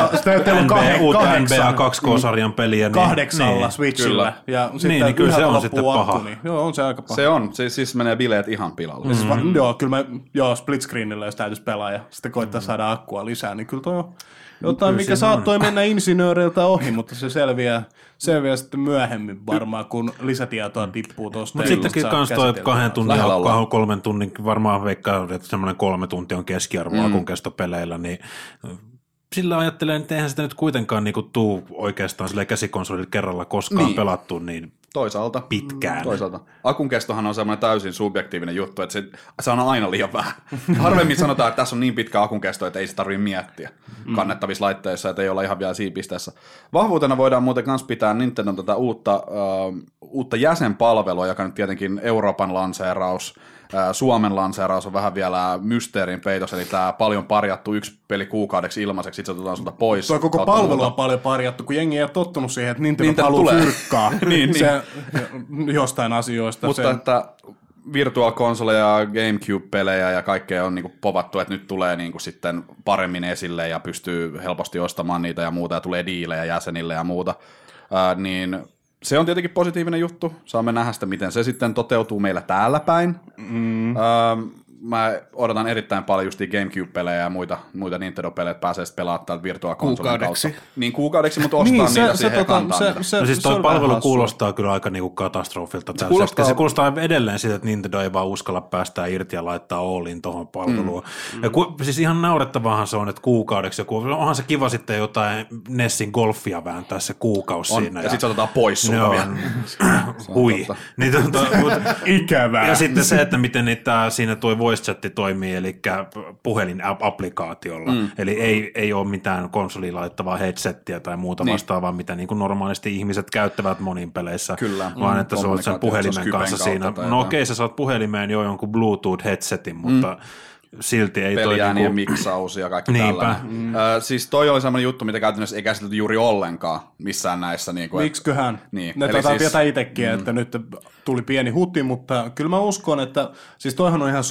uutta NBA 2K-sarjan peliä. 8 Switchillä. Ja niin kyllä se on sitten paha. Niin, joo, on se aika paha. Se on, siis menee bileet ihan pilalle. Joo, kyllä split screenillä, jos täytyisi pelaa ja sitten koittaa saada akkua lisää, niin kyllä toi on Jotain, mikä saattoi mennä insinööreiltä ohi, mutta se selviää sitten myöhemmin varmaan, kun lisätietoa tippuu tuosta. Mutta sittenkin kans toi 2 tunnin ja 3 tunnin, varmaan veikkaa, että semmoinen 3 tuntia on keskiarvo akunkestopeleillä, niin sillä ajattelen, että eihän sitä nyt kuitenkaan niinku tuu oikeastaan sille käsikonsolille kerralla koskaan pelattu niin toisaalta pitkään. Toisaalta. Akun kestohan on semmoinen täysin subjektiivinen juttu, että se on aina liian vähän. Harvemmin sanotaan, että tässä on niin pitkä akun kesto, että ei se tarvitse miettiä kannettavissa laitteissa, että ei olla ihan vielä siinä pisteessä. Vahvuutena voidaan muuten myös pitää Nintendon tätä uutta jäsenpalvelua, joka nyt tietenkin Euroopan lanseeraus, Suomen lanseeraus on vähän vielä mysteerin peitos, eli tämä paljon parjattu 1 peli kuukaudeksi ilmaiseksi, sitten se otetaan sulta pois. Tuo koko palvelu on paljon parjattu, kun jengi ei ole tottunut siihen, että Nintendo haluaa fyrkkaa se, jostain asioista. Mutta että Virtual Console ja GameCube-pelejä ja kaikkea on niinku povattu, että nyt tulee niinku sitten paremmin esille ja pystyy helposti ostamaan niitä ja muuta, ja tulee diilejä jäsenille ja muuta, niin se on tietenkin positiivinen juttu. Saamme nähdä sitä, miten se sitten toteutuu meillä täällä päin. Mä odotan erittäin paljon just GameCube-pelejä ja muita Nintendo-pelejä, että pääsee sitten pelaamaan täältä Virtual Consolen kautta. Niin kuukaudeksi, mutta ostaa niitä siihen ja kantaa niitä. No siis toi palvelu kuulostaa kyllä aika niinku katastrofilta. Se kuulostaa edelleen siitä, että Nintendo ei vaan uskalla päästää irti ja laittaa Allin tuohon palveluun. Ja siis ihan naurettavahan se on, että kuukaudeksi onhan se kiva sitten jotain Nessin golfia vääntää se kuukausi siinä. Ja sitten se otetaan pois sulta vielä. Hui. Ikävää. Ja sitten se, että miten niitä siinä tuo voice chatti toimii, eli puhelin-applikaatiolla. Eli ei ole mitään konsoliin laittavaa headsettiä tai muuta vastaavaa, mitä niin kuin normaalisti ihmiset käyttävät monin peleissä, vaan että se on sen puhelimen kanssa siinä. No okei, sä saat puhelimeen jo jonkun Bluetooth-headsetin, mutta silti ei peliäänien miksaus ja kaikki tällainen. Siis toi oli sellainen juttu, mitä käytännössä ei käsitelty juuri ollenkaan missään näissä. Niin kuin, miksiköhän? Niin. Ne taitaa tietää itsekin, että nyt tuli pieni huti, mutta kyllä mä uskon, että siis toihan on ihan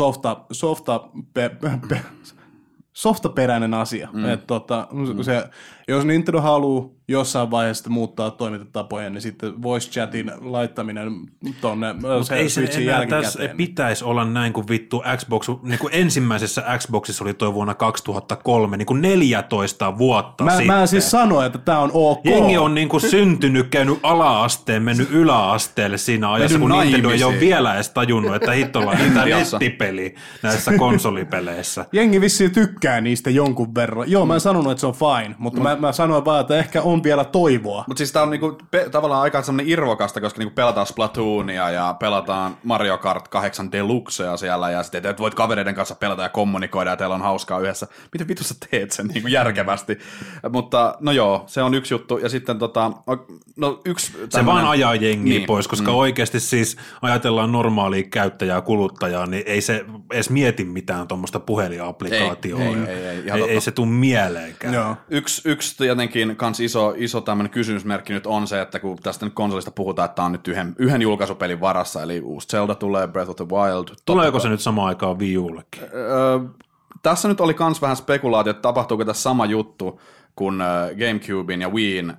softaperäinen asia. Että jos Nintendo haluaa jossain vaiheessa muuttaa toimintatapoja, niin sitten voice chatin laittaminen tuonne Switchin jälkikäteen. Tässä pitäisi olla näin kuin vittu Xbox, niin kuin ensimmäisessä Xboxissa oli toi vuonna 2003, niin kuin 14 vuotta sitten. Mä siis sanoin, että tää on ok. Jengi on niin kuin syntynyt, käynyt ala-asteen, mennyt yläasteelle siinä ajassa, kun Nintendo ei ole vielä edes tajunnut, että hittolla niitä nettipeli näissä konsolipeleissä. Jengi vissiin tykkää niistä jonkun verran. Joo, mä en sanonut, että se on fine, mutta mä sanoin vaan, että ehkä on vielä toivoa. Mutta siis tää on niinku tavallaan aika semmoinen irvokasta, koska niinku pelataan Splatoonia ja pelataan Mario Kart 8 Deluxea siellä ja sitten että voit kavereiden kanssa pelata ja kommunikoida ja teillä on hauskaa yhdessä. Miten vittu sä teet sen niinku järkevästi? Mutta no joo, se on yksi juttu ja sitten yksi tämmönen, se vaan ajaa jengiä pois, koska oikeasti siis ajatellaan normaalia käyttäjää, kuluttajaa, niin ei se edes mieti mitään tuommoista puhelinapplikaatioa. Ei se tule mieleenkään. Joo. Yksi jotenkin kans iso tämmöinen kysymysmerkki nyt on se, että kun tästä nyt konsolista puhutaan, että tämä on nyt yhden julkaisupelin varassa, eli uusi Zelda tulee, Breath of the Wild. Tuleeko se nyt samaan aikaan Wii Ullekin? Tässä nyt oli kans vähän spekulaatio, että tapahtuuko tässä sama juttu kuin GameCubein ja Wiin.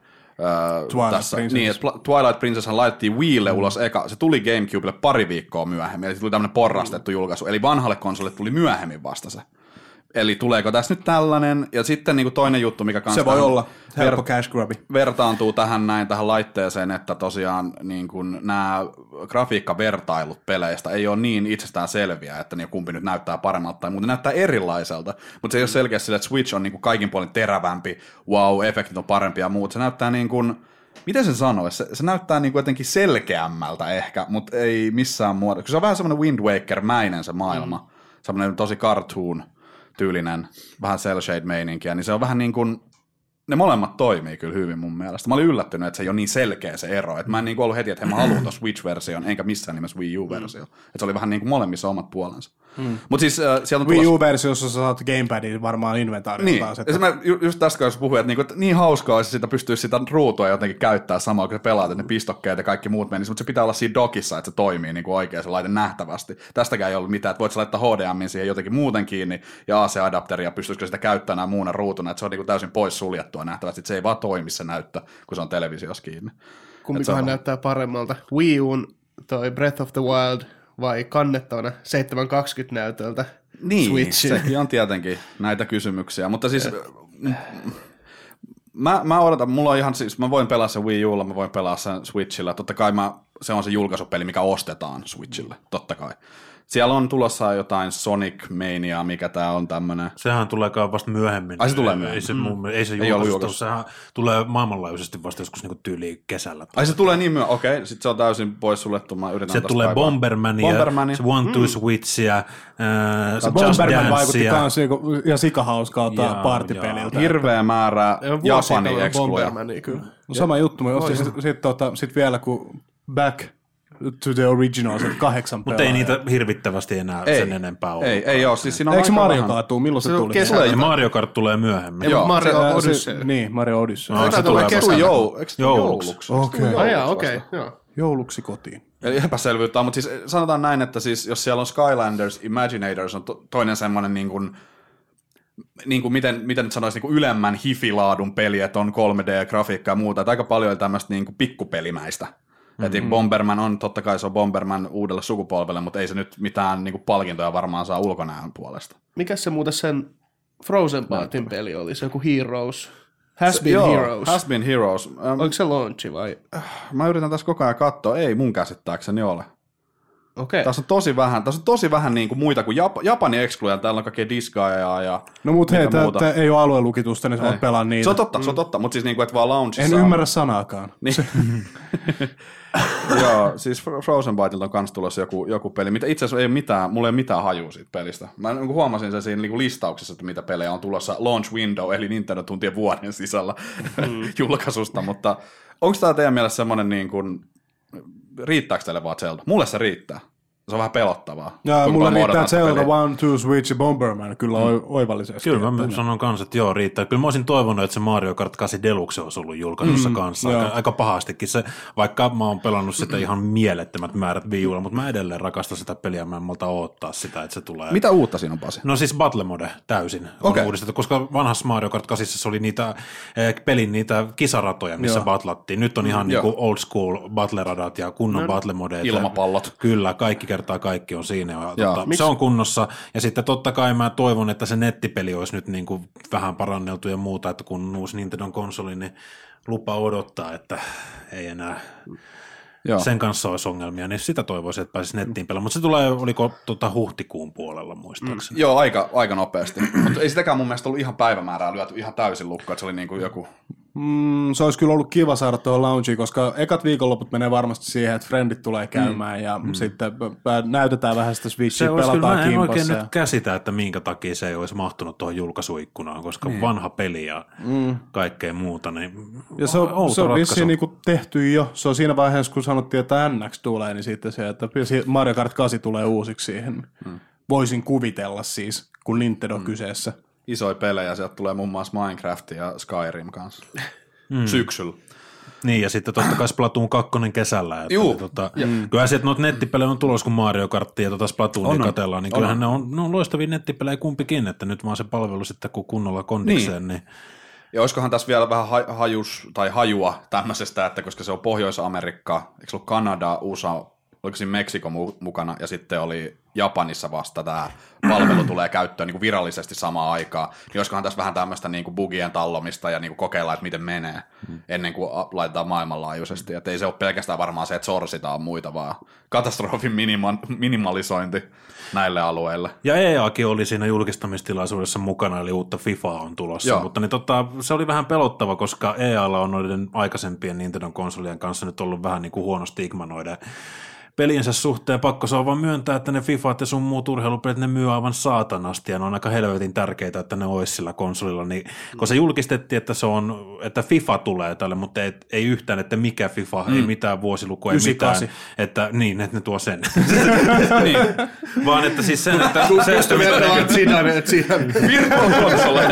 Twilight Princesshan laitettiin Wiille ulos eka, se tuli GameCubelle pari viikkoa myöhemmin, eli se tuli tämmöinen porrastettu julkaisu, eli vanhalle konsolille tuli myöhemmin vasta se. Eli tuleeko tässä nyt tällainen, ja sitten niin kuin toinen juttu, mikä kanssa se voi olla helppo cash grabi. Vertaantuu tähän laitteeseen, että tosiaan niin kuin nämä grafiikkavertailut peleistä ei ole niin itsestään selviä, että niin kumpi nyt näyttää paremmalta tai muuta, näyttää erilaiselta, mutta se ei ole selkeästi sille, että Switch on niin kuin kaikin puolin terävämpi, wow, efektit on parempia ja muut, se näyttää niin kuin, miten sen sanoisi, se näyttää niin kuin jotenkin selkeämmältä ehkä, mutta ei missään muodossa, se on vähän semmoinen Wind Waker-mäinen se maailma, semmoinen tosi cartoon tyylinen, vähän cel-shade-meininkiä, niin se on vähän niin kuin, ne molemmat toimii kyllä hyvin mun mielestä. Mä olin yllättynyt, että se ei ole niin selkeä se ero, että mä en niin kuin ollut heti, että mä haluan tuon Switch-version, enkä missään nimessä Wii U-versio. Että se oli vähän niin kuin molemmissa omat puolensa. Mut siis, sieltä Wii U-versiossa sä saat gamepadin varmaan inventaarista niin. taas. Että... Mä just tästä kanssa puhuin, että niin hauskaa olisi sitä pystyisi sitä ruutua jotenkin käyttää samalla, kun sä pelaat, että ne pistokkeet ja kaikki muut menisi, mutta se pitää olla siinä dockissa, että se toimii niin kuin oikein se laite nähtävästi. Tästäkään ei ollut mitään, että voit sä laittaa HDMin siihen jotenkin muuten kiinni ja AC-adapteria, pystyisikö sitä käyttämään muuna ruutuna, että se on niin kuin täysin pois suljettua nähtävästi, että se ei vaan toimi se näyttö, kun se on televisiossa kiinni. Kumpikohan näyttää paremmalta? Wii U:n toi Breath of the Wild vai kannettavana 720 näytöltä niin, Switchin? Sekin on tietenkin näitä kysymyksiä, mutta siis Mä odotan, mulla on ihan siis, mä voin pelaa sen Wii Ulla, mä voin pelaa sen Switchillä. Totta kai se on se julkaisupeli, mikä ostetaan Switchille, totta kai. Siellä on tulossa jotain Sonic Mania, mikä tää on tämmönen. Sehän tulee vasta myöhemmin. Ai se tulee myöhemmin. Ei se julkaistu. Sehän tulee maailmanlaajuisesti vasta joskus niinku tyyliin kesällä. Ai se tulee niin myöhemmin, okei. Sitten se on täysin pois suljettu. Se tulee Bombermania, se One to Switchia, se Bomberman vaikutti kans ja sikahauskalta partipeliltä. Hirveä määrä Japani excluja. No sama juttu, mä ostin sit vielä kun Back to the original, se 8 Mutta ei niitä hirvittävästi enää sen enempää ole. Ei ole. Siis eikö Mario Kart tuu? Milloin se tuli? Ja Mario Kart tulee myöhemmin. Joo, Mario Odyssey. Niin, Mario Odyssey. Se tulee jouluksi. Okei. Jouluksi kotiin. Eli epäselvyyttä, mutta siis sanotaan näin, että siis, jos siellä on Skylanders, Imaginators on toinen semmoinen niin kuin miten nyt sanoisi, niin kuin ylemmän hifilaadun peli, että on 3D-grafiikkaa ja muuta, että aika paljon tämmöistä niin kuin pikkupelimäistä. Että Bomberman on, totta kai se on Bomberman uudelle sukupolvelle, mutta ei se nyt mitään niin kuin palkintoja varmaan saa ulkonäön puolesta. Mikäs se muuten sen Frozen Bytein peli oli? Se joku Heroes? Has Been Heroes. Oliko se launchi vai? Mä yritän tässä koko ajan katsoa. Ei mun käsittääkseni ole. Okei. Tässä on tosi vähän niin kuin muita kuin Japani excluja. Täällä on kaikkea Disgaea ja no mut hei, tää ei ole aluelukitusta, niin sä voit pelaa niitä. Se on totta, mutta siis niin kuin, että vaan launchissa en ymmärrä sanaakaan. Niin. Joo, siis Frozen Byteilta on kans tulossa joku peli, mitä itse asiassa ei ole mitään, mulla ei ole mitään hajua siitä pelistä. Mä niin huomasin sen siinä niin listauksessa, että mitä pelejä on tulossa launch window, eli Nintendo tuntien vuoden sisällä julkaisusta, mutta onko tämä teidän mielestä semmoinen, niin kuin, riittääkö teille vaan Zelda? Mulle se riittää. Se on vähän pelottavaa. Ja mulla riittää Zelda, One, Two, Switch ja Bomberman kyllä oivallisesti. Kyllä mä sanon kanssa, että joo riittää. Kyllä mä olisin toivonut, että se Mario Kart 8 Deluxe olisi ollut julkaisussa kanssa. Aika pahastikin se, vaikka mä oon pelannut sitä ihan mielettömät määrät Wii Ulla, mutta mä edelleen rakastan sitä peliä, mä en malta odottaa sitä, että se tulee. Mitä uutta siinä on, Pasi? No siis Battle Mode täysin on uudistettu, koska vanhassa Mario Kart 8 oli niitä pelin niitä kisaratoja, missä battlattiin. Nyt on ihan niinku old school battle-radat ja kunnon Battle Mode. Ilmapallot. Kyllä, kaikki on siinä. Se on kunnossa. Ja sitten totta kai mä toivon, että se nettipeli olisi nyt niin kuin vähän paranneltu ja muuta, että kun uusi Nintendon konsoli, niin lupa odottaa, että ei enää sen kanssa olisi ongelmia, niin sitä toivoisin, että pääsisi nettiin pelaamaan. Mutta se tulee, oliko huhtikuun puolella muistaakseni? Joo, aika nopeasti. Mutta ei sitäkään mun mielestä ollut ihan päivämäärää lyöty ihan täysin lukkoon, että se oli niin kuin joku. Se olisi kyllä ollut kiva saada tuohon launchiin, koska ekat viikonloput menee varmasti siihen, että friendit tulee käymään ja sitten näytetään vähän sitä Switchia, pelataan kimpassa. Mä en oikein nyt käsitä, että minkä takia se ei olisi mahtunut tuohon julkaisuikkunaan, koska vanha peli ja kaikkea muuta. Niin ja se on vissiin niinku tehty jo. Se on siinä vaiheessa, kun sanottiin, että NX tulee, niin sitten se, että Mario Kart 8 tulee uusiksi siihen. Voisin kuvitella siis, kun Nintendo on kyseessä. Isoja pelejä, sieltä tulee muun muassa Minecraft ja Skyrim kanssa syksyllä. Niin, ja sitten totta kai Splatoon 2 kesällä. Kyllä sieltä noita nettipelejä on tulossa, kun Mario Karttia ja Splatoonia katsellaan, niin kyllähän ne on loistavia nettipelejä kumpikin, että nyt vaan se palvelu sitten kun kunnolla kondikseen. Niin. Ja olisikohan tässä vielä vähän hajua tämmöisestä, että koska se on Pohjois-Amerikka, eikö se ollut Kanada, USA, oliko siinä Meksiko mukana, ja sitten oli Japanissa vasta tämä palvelu tulee käyttöön niin kuin virallisesti samaan aikaan, niin olisikohan tässä vähän tämmöistä niin kuin bugien tallomista ja niin kuin kokeillaan, että miten menee, ennen kuin laitetaan maailmanlaajuisesti. Että ei se ole pelkästään varmaan se, että sorsitaan muita, vaan katastrofin minimalisointi näille alueille. Ja EAkin oli siinä julkistamistilaisuudessa mukana, eli uutta FIFAa on tulossa, mutta niin, se oli vähän pelottava, koska EAlla on noiden aikaisempien Nintendon konsolien kanssa nyt ollut vähän niin kuin huono stigma noiden peliensä suhteen. Pakko se on vaan myöntää, että ne FIFAt ja sun muut urheilupelit, ne myy aivan saatanasti ja ne on aika helvetin tärkeitä, että ne olisi sillä konsolilla. Niin, kun se julkistettiin, että FIFA tulee tälle, mutta ei yhtään, että mikä FIFA, ei mitään vuosilukua, ei 98. mitään. Että niin, että ne tuo sen. Niin. Vaan että siis sen, että se Virtual Console.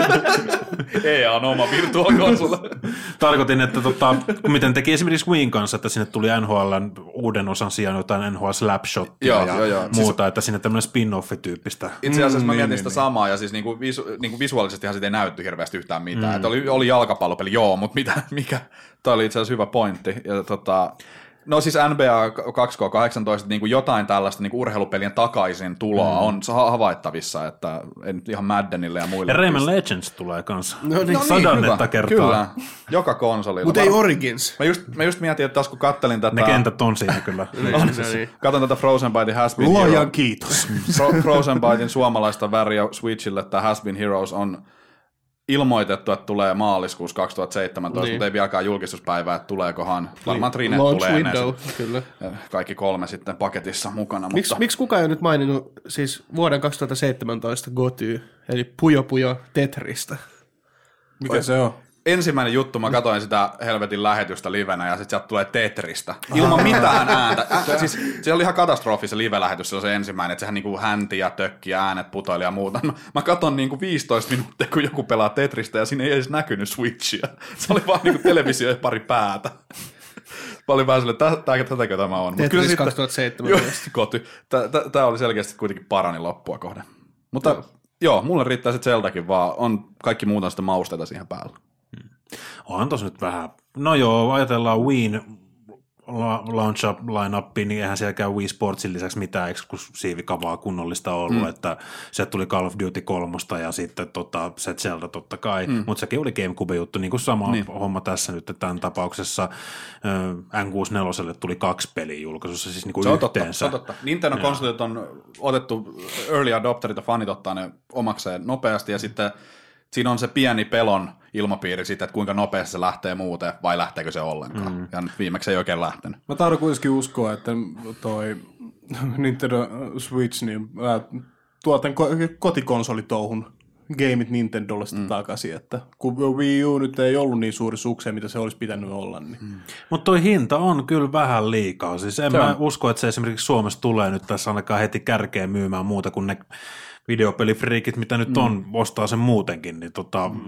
EA on oma Virtual Console. Tarkoitin, että miten teki esimerkiksi Wiin kanssa, että sinne tuli NHL:n uuden osan sijaan jotain NHL Slapshottia ja muuta, siis, että sinne tämmöinen spin-off-tyyppistä. Itse asiassa mä mietin sitä samaa, ja siis niinku visuaalisestihan siitä ei näytty hirveästi yhtään mitään. Että oli jalkapallopeli, mutta mikä? Tämä oli itse asiassa hyvä pointti. Ja No siis NBA 2K18, niin kuin jotain tällaista niin kuin urheilupelien takaisin tuloa on havaittavissa, että ei nyt ihan Maddenille ja muille. Ja Rayman Legends tulee kanssa. No niin. Sadannetta kertaa. Kyllä, joka konsolilla. Mutta ei Origins. Mä just mietin, että taas kun kattelin tätä... Ne kentät on siinä kyllä. Katon tätä Frozen Bytein Has Been Luojan Heroes. kiitos. Frozen Bytein suomalaista väriä Switchille, tämä Has Been Heroes on ilmoitettu, että tulee maaliskuussa 2017, mutta ei vieläkään julkistuspäivää, että tuleekohan. Varmaan Trine tulee window, ennen. kyllä. Kaikki 3 sitten paketissa mukana. Miksi kukaan ei ole nyt maininnut siis vuoden 2017 GOTY, eli Puyo Puyo Tetristä? Mikä se on? Ensimmäinen juttu, mä katsoin sitä helvetin lähetystä livenä ja sitten sieltä tulee Tetristä. Ilman mitään ääntä. Siis se oli ihan katastrofi se live-lähetys, se oli se ensimmäinen, että sehän niinku hänti ja tökki ja äänet putoili ja muuta. Mä katson niinku 15 minuuttia, kun joku pelaa Tetristä ja siinä ei edes näkynyt Switchia. Se oli vaan niinku televisio ja pari päätä. Mä olin vähän silleen, tätäkö tämä on. Tetris 2017. Tämä oli selkeästi kuitenkin parani loppua kohden. Mutta joo, mulle riittää sitten Zeldakin vaan. On kaikki muuta sitten mausteita siihen päällä. Onhan tos nyt vähän, no joo, ajatellaan Wiin launch-up line-upia, niin eihän sielläkään Wii Sportsin lisäksi mitään eksklusiivikavaa kunnollista ollut, että sieltä tuli Call of Duty 3 ja sitten se Zelda totta kai, mutta sekin oli GameCube-juttu, niin kuin sama homma tässä nyt tämän tapauksessa N64 tuli 2 peliä julkaisussa, siis niin kuin yhteensä. Se on totta. Nintendo-konsolit on otettu, early adopterit ja fanit ottaa ne omakseen nopeasti ja sitten siinä on se pieni pelon ilmapiiri siitä, että kuinka nopeasti se lähtee muuten, vai lähteekö se ollenkaan. Ja nyt viimeksi ei oikein lähtenyt. Mä tahdon kuitenkin uskoa, että toi Nintendo Switch niin tuo tämän kotikonsolitouhun gameit Nintendolle sitten takaisin, että kun Wii U nyt ei ollut niin suuri sukseen, mitä se olisi pitänyt olla. Niin. Mutta toi hinta on kyllä vähän liikaa. Siis en mä usko, että se esimerkiksi Suomessa tulee nyt tässä ainakaan heti kärkeen myymään muuta kuin ne videopelifriikit, mitä nyt on, ostaa sen muutenkin, niin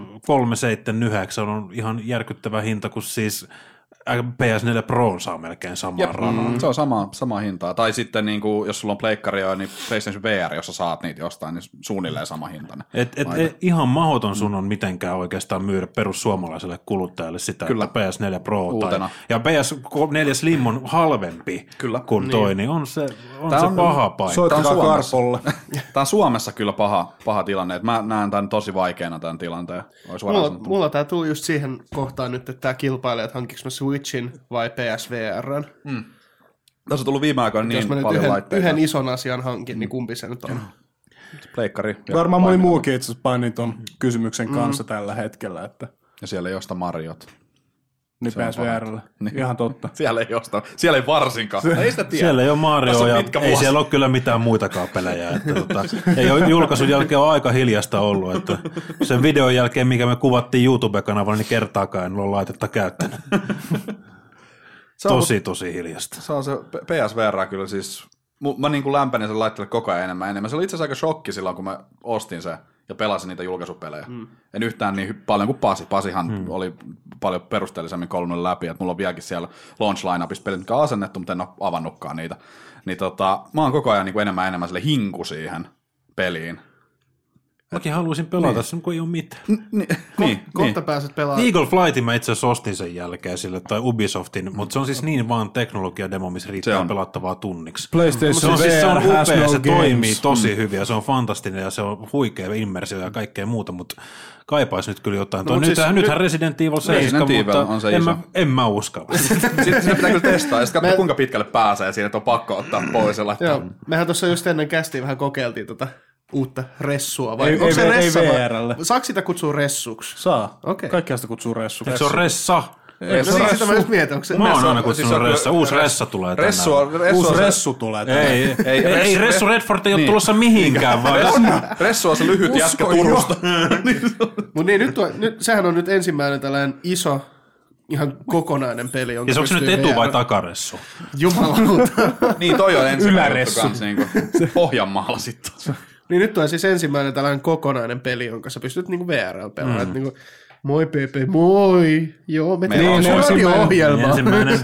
379 on ihan järkyttävä hinta, kun siis PS4 Pro saa melkein samaa rahaa. Se on sama hintaa. Tai sitten niin kuin, jos sulla on pleikkaria, niin PlayStation VR, jossa saat niitä jostain, niin suunnilleen sama hintainen. Ihan mahdoton sun on mitenkään oikeastaan myydä perussuomalaiselle kuluttajalle sitä, Kyllä. että PS4 Pro Uutena. ja PS4 Slim on halvempi kuin toi, niin on se paha paikka. Soittakaa Karpolle. Tämä on Suomessa kyllä paha tilanne. Että mä näen tämän tosi vaikeana tämän tilanteen. Mulla tämä tuli just siihen kohtaan nyt, että tämä kilpailee, että hankinko mä Switchin vai PSVRn. Tässä on tullut viime aikoina niin jos mä paljon nyt laitteita. yhden ison asian hankin, niin kumpi se nyt on? Pleikkari. Varmaan moni muukin itse asiassa painii ton kysymyksen kanssa tällä hetkellä. Että Ja siellä ei osta Mariot. niin PSVRllä. Niin. Ihan totta. Siellä ei varsinkaan. Ei sitä tiedä. Siellä ei ole Mario ja ei vuosi. siellä ole kyllä mitään muitakaan pelejä. Että ei ole julkaisun jälkeen ole aika hiljasta ollut. Että sen videon jälkeen, mikä me kuvattiin YouTube-kanavalla, niin kertaakaan en ole laitetta käyttänyt. Tosi hiljasta. Se on se PSVR kyllä siis, mä niin kuin lämpenin sen laitteelle koko ajan enemmän. Se oli itse asiassa aika shokki silloin, kun mä ostin sen ja pelasin niitä julkaisupelejä. En yhtään niin paljon kuin Pasi. Pasihan oli paljon perusteellisemmin kolmen läpi, että mulla on vieläkin siellä launch lineupissa pelit, mitkä on asennettu, mutta en ole avannutkaan niitä. Niin mä oon koko ajan niin kuin enemmän sille hinku siihen peliin. Mäkin haluaisin pelata sen, kun ei ole mitään. Kohta pääset pelaamaan. Eagle Flightin mä itse asiassa ostin sen jälkeen sille, tai Ubisoftin, mutta se on siis niin vaan teknologiademo, missä riittää pelattavaa tunniksi. PlayStation se on, VR siis, se on has upea, no se games. toimii tosi hyvin ja se on fantastinen ja se on huikea immersio ja kaikkea muuta, mutta kaipaisi nyt kyllä jotain. Nythän Resident Evil 7, mutta on se en mä uskalla. Sitten sitä pitää kyllä testaa ja sitten katsoa, kuinka pitkälle pääsee siinä, että on pakko ottaa pois ja laittaa. Joo, mehän tuossa just ennen kästiin vähän kokeiltiin uutta ressua. Vai Ei onko se ressa vai? VR:lle. Saako sitä kutsua ressuksi? Saa. Okei. Kaikkea sitä kutsuu ressuksi. Se on ressa. No niin, sitä mä just mietin. Onko se Mä oon aina siis kutsunut ressa. Uusi ressa tulee tänään. Uusi ressu tulee tänään. Ei Ressu Redford ei ole tulossa mihinkään, vai? Ressu on se lyhyt jätkä Turusta. Mutta niin, sehän on nyt ensimmäinen tällainen iso, ihan kokonainen peli, jonka Ja se onko se nyt etu- vai takaressu? Jumalauta. Niin, toi on ensimmäinen Yläressu. juttu kanssa, niin kuin Pohjanmaalla sitten. Niin nyt on siis ensimmäinen tällainen kokonainen peli, jonka sä pystyt niinku VR:llä pelaamaan. Niinku, moi Pepe, moi. Joo, me tehdään on radio-ohjelmaa. Ensimmäinen,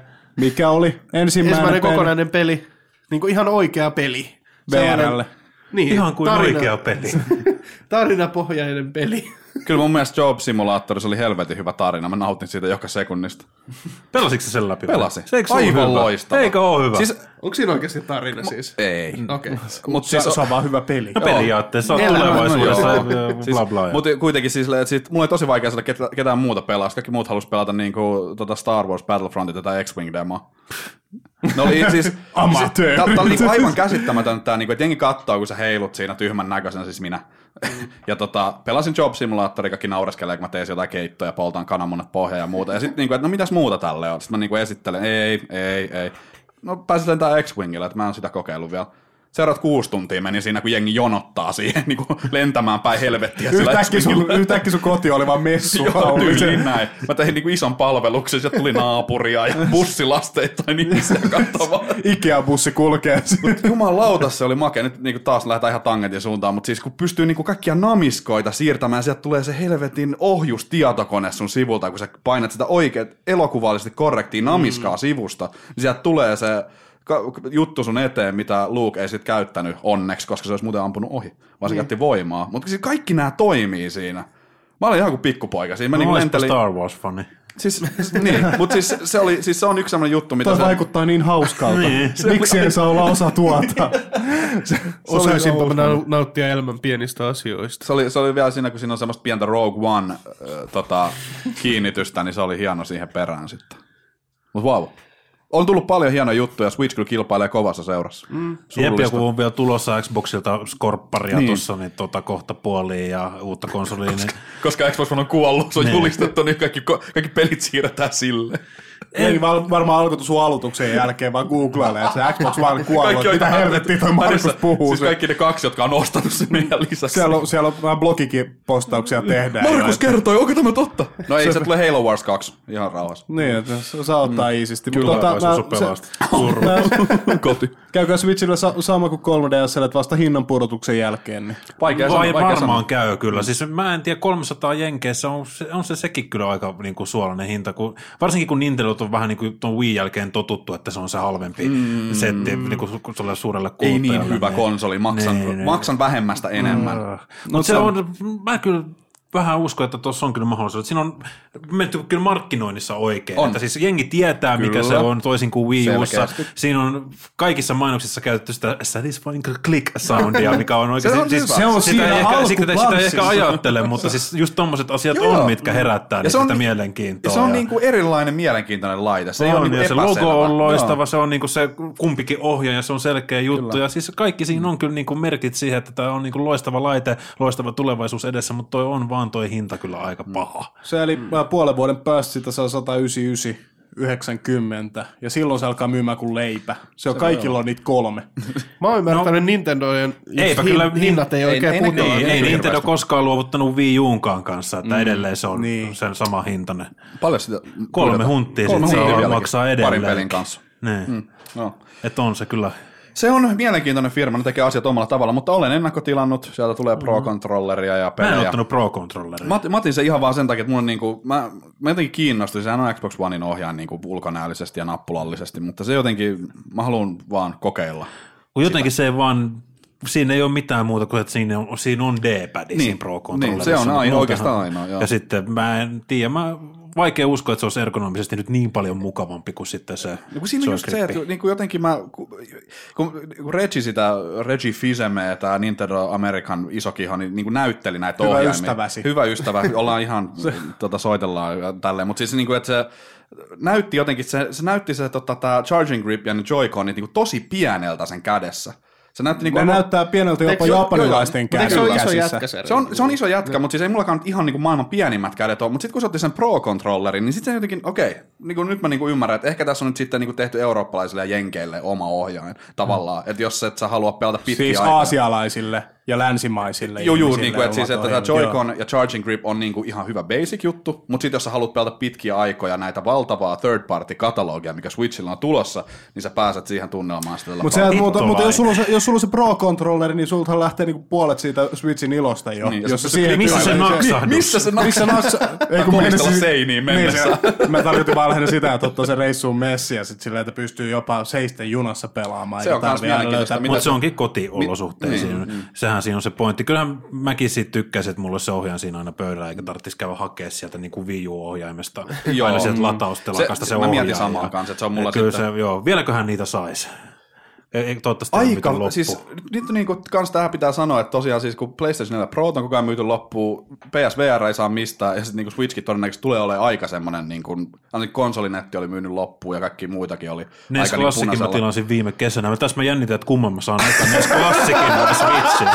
mikä Mikä oli ensimmäinen Ensimmäinen peli kokonainen peli. Niinku ihan oikea peli. VR:lle? Niin, Ihan kuin oikea peli. Tarinapohjainen peli. Kyllä mun mielestä Job Simulaattorissa oli helvetin hyvä tarina. Mä nautin siitä joka sekunnista. Pelasitko se sen läpi? Pelasi. Aivan loistava. Eikö ole hyvä? Siis, Onko siinä oikeasti tarina siis? ei. Okei. Mutta siis, Se on vaan hyvä peli. No periaatteessa on Elämä. tulevaisuudessa Siis, bla bla. mutta kuitenkin siis, mulla oli tosi vaikea saada ketään muuta pelaa. Kaikki muut halusi pelata niinku, Star Wars Battlefrontia tai X-Wing demoa. No oli siis, Amatööri. Tää on niinku aivan käsittämätön tää, niinku, että jengi kattoo, kun sä heilut siinä tyhmän näköisenä, siis minä. Ja pelasin Job Simulaattori, kaikki naureskelee, kun mä tein jotain keittoja, poltan kananmunat pohjaan ja muuta. Ja sitten niinku, että no mitäs muuta tälle on? Sitten mä niinku esittelen, ei. No pääsin lentää X-Wingillä, että mä en sitä kokeillut vielä. Seuraavat 6 tuntia meni siinä, kun jengi jonottaa siihen niin kuin lentämään päin helvettiä. Yhtäkkiä sun koti oli vaan messu. Joo, tyyliin näin. Mä tein niin kuin ison palveluksen, sieltä tuli naapuria ja bussilasteittain ihmisiä katsomaan. Ikea-bussi kulkee. Jumalauta, se oli makea. Nyt niin kuin taas lähdetään ihan tangentin suuntaan, mutta siis kun pystyy niin kuin kaikkia namiskoita siirtämään, sieltä tulee se helvetin ohjustietokone sun sivulta, kun sä painat sitä oikein elokuvallisesti korrektia namiskaa sivusta, niin sieltä tulee se juttu sun eteen, mitä Luke ei sit käyttänyt onneksi, koska se olisi muuten ampunut ohi, vaan se käytti voimaa. Mutta siis kaikki nämä toimii siinä. Mä olin ihan kuin pikkupoika. Siinä mä niin lentelin... Star Wars-fani. Siis, niin, mutta siis se on yksi sellainen juttu, mitä... Toi vaikuttaa niin hauskalta. Niin. Miksi ei saa olla osa tuota? Osaisinpa nauttia elämän pienistä asioista. Se oli vielä siinä, kun siinä on semmoista pientä Rogue One kiinnitystä, niin se oli hieno siihen perään sitten. Mutta vau. On tullut paljon hienoja juttuja, Switch kyllä kilpailee kovassa seurassa. Jep, kun on vielä tulossa Xboxilta skorpparia niin. Tuossa, niin kohta puoliin ja uutta konsolia. Niin... Koska Xbox on kuollut, se on julistettu, niin kaikki pelit siirretään sille. Ei varmaan alkoi sun aloituksen jälkeen vaan googlailee, että se Xbox One kuollut, mitä helvettiä toi Markus puhuu. Siis kaikki ne 2, jotka on ostanut sen meidän lisäksi. Siellä on vähän blogikin postauksia tehdään. Markus kertoi, onko tämä totta? No ei, se tulee Halo Wars 2, ihan rauhassa. Niin, että saa ottaa iisisti. Kyllä voisi pelasta. Koti. Käykää Switchillä sama kuin 3DS:llä, että vasta hinnan pudotuksen jälkeen. Niin. Vaikea sanoa. Varmaan käy kyllä. Siis mä en tiedä, 300 jenkeissä on sekin kyllä aika niinku suolainen hinta, varsinkin kun Nintendo on vähän niin kuin tuon Wii jälkeen totuttu, että se on se halvempi setti niin kuin suurelle kuluttajalle. Ei niin hyvä konsoli, maksan vähemmästä enemmän. No se on, mä kyllä vähän uskon, että tuossa on kyllä mahdollisuus. Siinä on menty kyllä markkinoinnissa oikein. Että siis jengi tietää, mikä se on, toisin kuin Wii U:ssa. Siinä on kaikissa mainoksissa käytetty sitä satisfying click-soundia, mikä on oikein. Se on siinä sitä ei ehkä ajattele, mutta siis just tommoset asiat on, mitkä herättää sitä mielenkiintoa. Se on niinku erilainen mielenkiintoinen laite. Se on niinku se logo on loistava, se on niinku se kumpikin ohjaaja, se on selkeä juttu. Ja siis kaikki siinä on kyllä niinku merkit siihen, että tämä on niinku loistava laite, loistava tulevaisuus edessä, mutta toi on vaan toi hinta kyllä aika paha. Se eli puolen vuoden päästä sitä saa 199,90 ja silloin se alkaa myymään kuin leipä. Se on kaikilla on niitä 3. Mä oon ymmärtänyt Nintendojen hinnat ei oikein putoa. Ei Nintendo koskaan luovuttanut Wii Uunkaan kanssa, että edelleen se on sen sama hintainen. Paljon sitä? 3 hunttia sitten saa maksaa edelleen. Parin pelin kanssa. Niin. Että on se kyllä. Se on mielenkiintoinen firma, ne tekee asiat omalla tavalla, mutta olen ennakkotilannut, sieltä tulee Pro-controlleria ja pelejä. Mä en ottanut Pro-controlleria. Mä otin sen ihan vaan sen takia, että mun on niinku, mä jotenkin kiinnostuin, sehän on Xbox Onein ohjaan niinku ulkonäöllisesti ja nappulallisesti, mutta se jotenkin, mä haluan vaan kokeilla. Jotenkin sitä. Se vaan, siinä ei ole mitään muuta kuin, että siinä on D-pad siinä Pro-controllerissa. Niin, se on oikeastaan ainoa. Joo. Ja sitten mä en tiedä, vaikea uskoa, että se olisi ergonomisesti nyt niin paljon mukavampi kuin sitten se. No kun siinä on just se, että niin kuin jotenkin kun Reggie Fils-Aimé, tämä Nintendo American isokiho, niin näytteli näitä ohjaimia. Hyvä ystävä, ollaan ihan, soitellaan tälleen, mutta siis niin kuin, että se näytti jotenkin, se näytti se tämä charging grip ja ne Joy-Conit niin tosi pieneltä sen kädessä. Se näyttää pieneltä jopa japanilaisten käsissä. Se on iso jätkä, mutta siis ei mullakaan ihan niinku maailman pienimmät kädet ole. Mutta sitten kun se otti sen Pro-controllerin, niin sitten se jotenkin, niinku nyt mä niinku ymmärrän, että ehkä tässä on nyt sitten niinku tehty eurooppalaisille ja jenkeille oma ohjain tavallaan. Että jos et sä halua pelata pitkiä siis aikaa. aasialaisille ja länsimaisille. Joo, niinku, että siis, että tämä Joy-Con ja Charging Grip on niinku ihan hyvä basic juttu, mutta sitten jos sä haluat pelata pitkiä aikoja näitä valtavaa third-party-katalogia, mikä Switchilla on tulossa, niin sä pääset siihen tunnelmaan sitä. Mutta jos sulla on se Pro-controlleri, niin sultahan lähtee niinku puolet siitä Switchin ilosta jo. Niin, missä se naksahdus? Missä se naksahdus? Ei kun kohdistella seiniin mennessä. Mä tarkoitin vaan, vaan lähinnä sitä, että ottaa se reissuun messi ja sitten silleen, että pystyy jopa seisten junassa pelaamaan. Se on kans mielenkiintoista. Mutta se onkin kotiolosuhteisiin. Sehän siinä on se pointti. Kyllähän mäkin siitä tykkäsin, että mulla se ohjaan siinä aina pöydällä, eikä tarvitsisi käydä hakea sieltä niin kuin Wii U-ohjaimesta. Aina sieltä lataustelakasta se ohjaa. Mä mietin samaa kanssa, että se on mulla kyllä sitten. vieläköhän niitä saisi. Toivottavasti Aika, siis nyt niinku kans tähän pitää sanoa, että tosiaan siis kun PlayStation 4 Pro on koko ajan myyty loppuun, PSVR ei saa mistään, ja sitten niinku Switchkin todennäköisesti tulee olemaan aika semmonen, niinku, konsolinetti oli myynyt loppuun, ja kaikki muitakin oli NES aika Classicin punaisella. mä tilasin viime kesänä. Tässä mä jännitän, että kumman mä saan aikaan NES Classicin vai Switchin.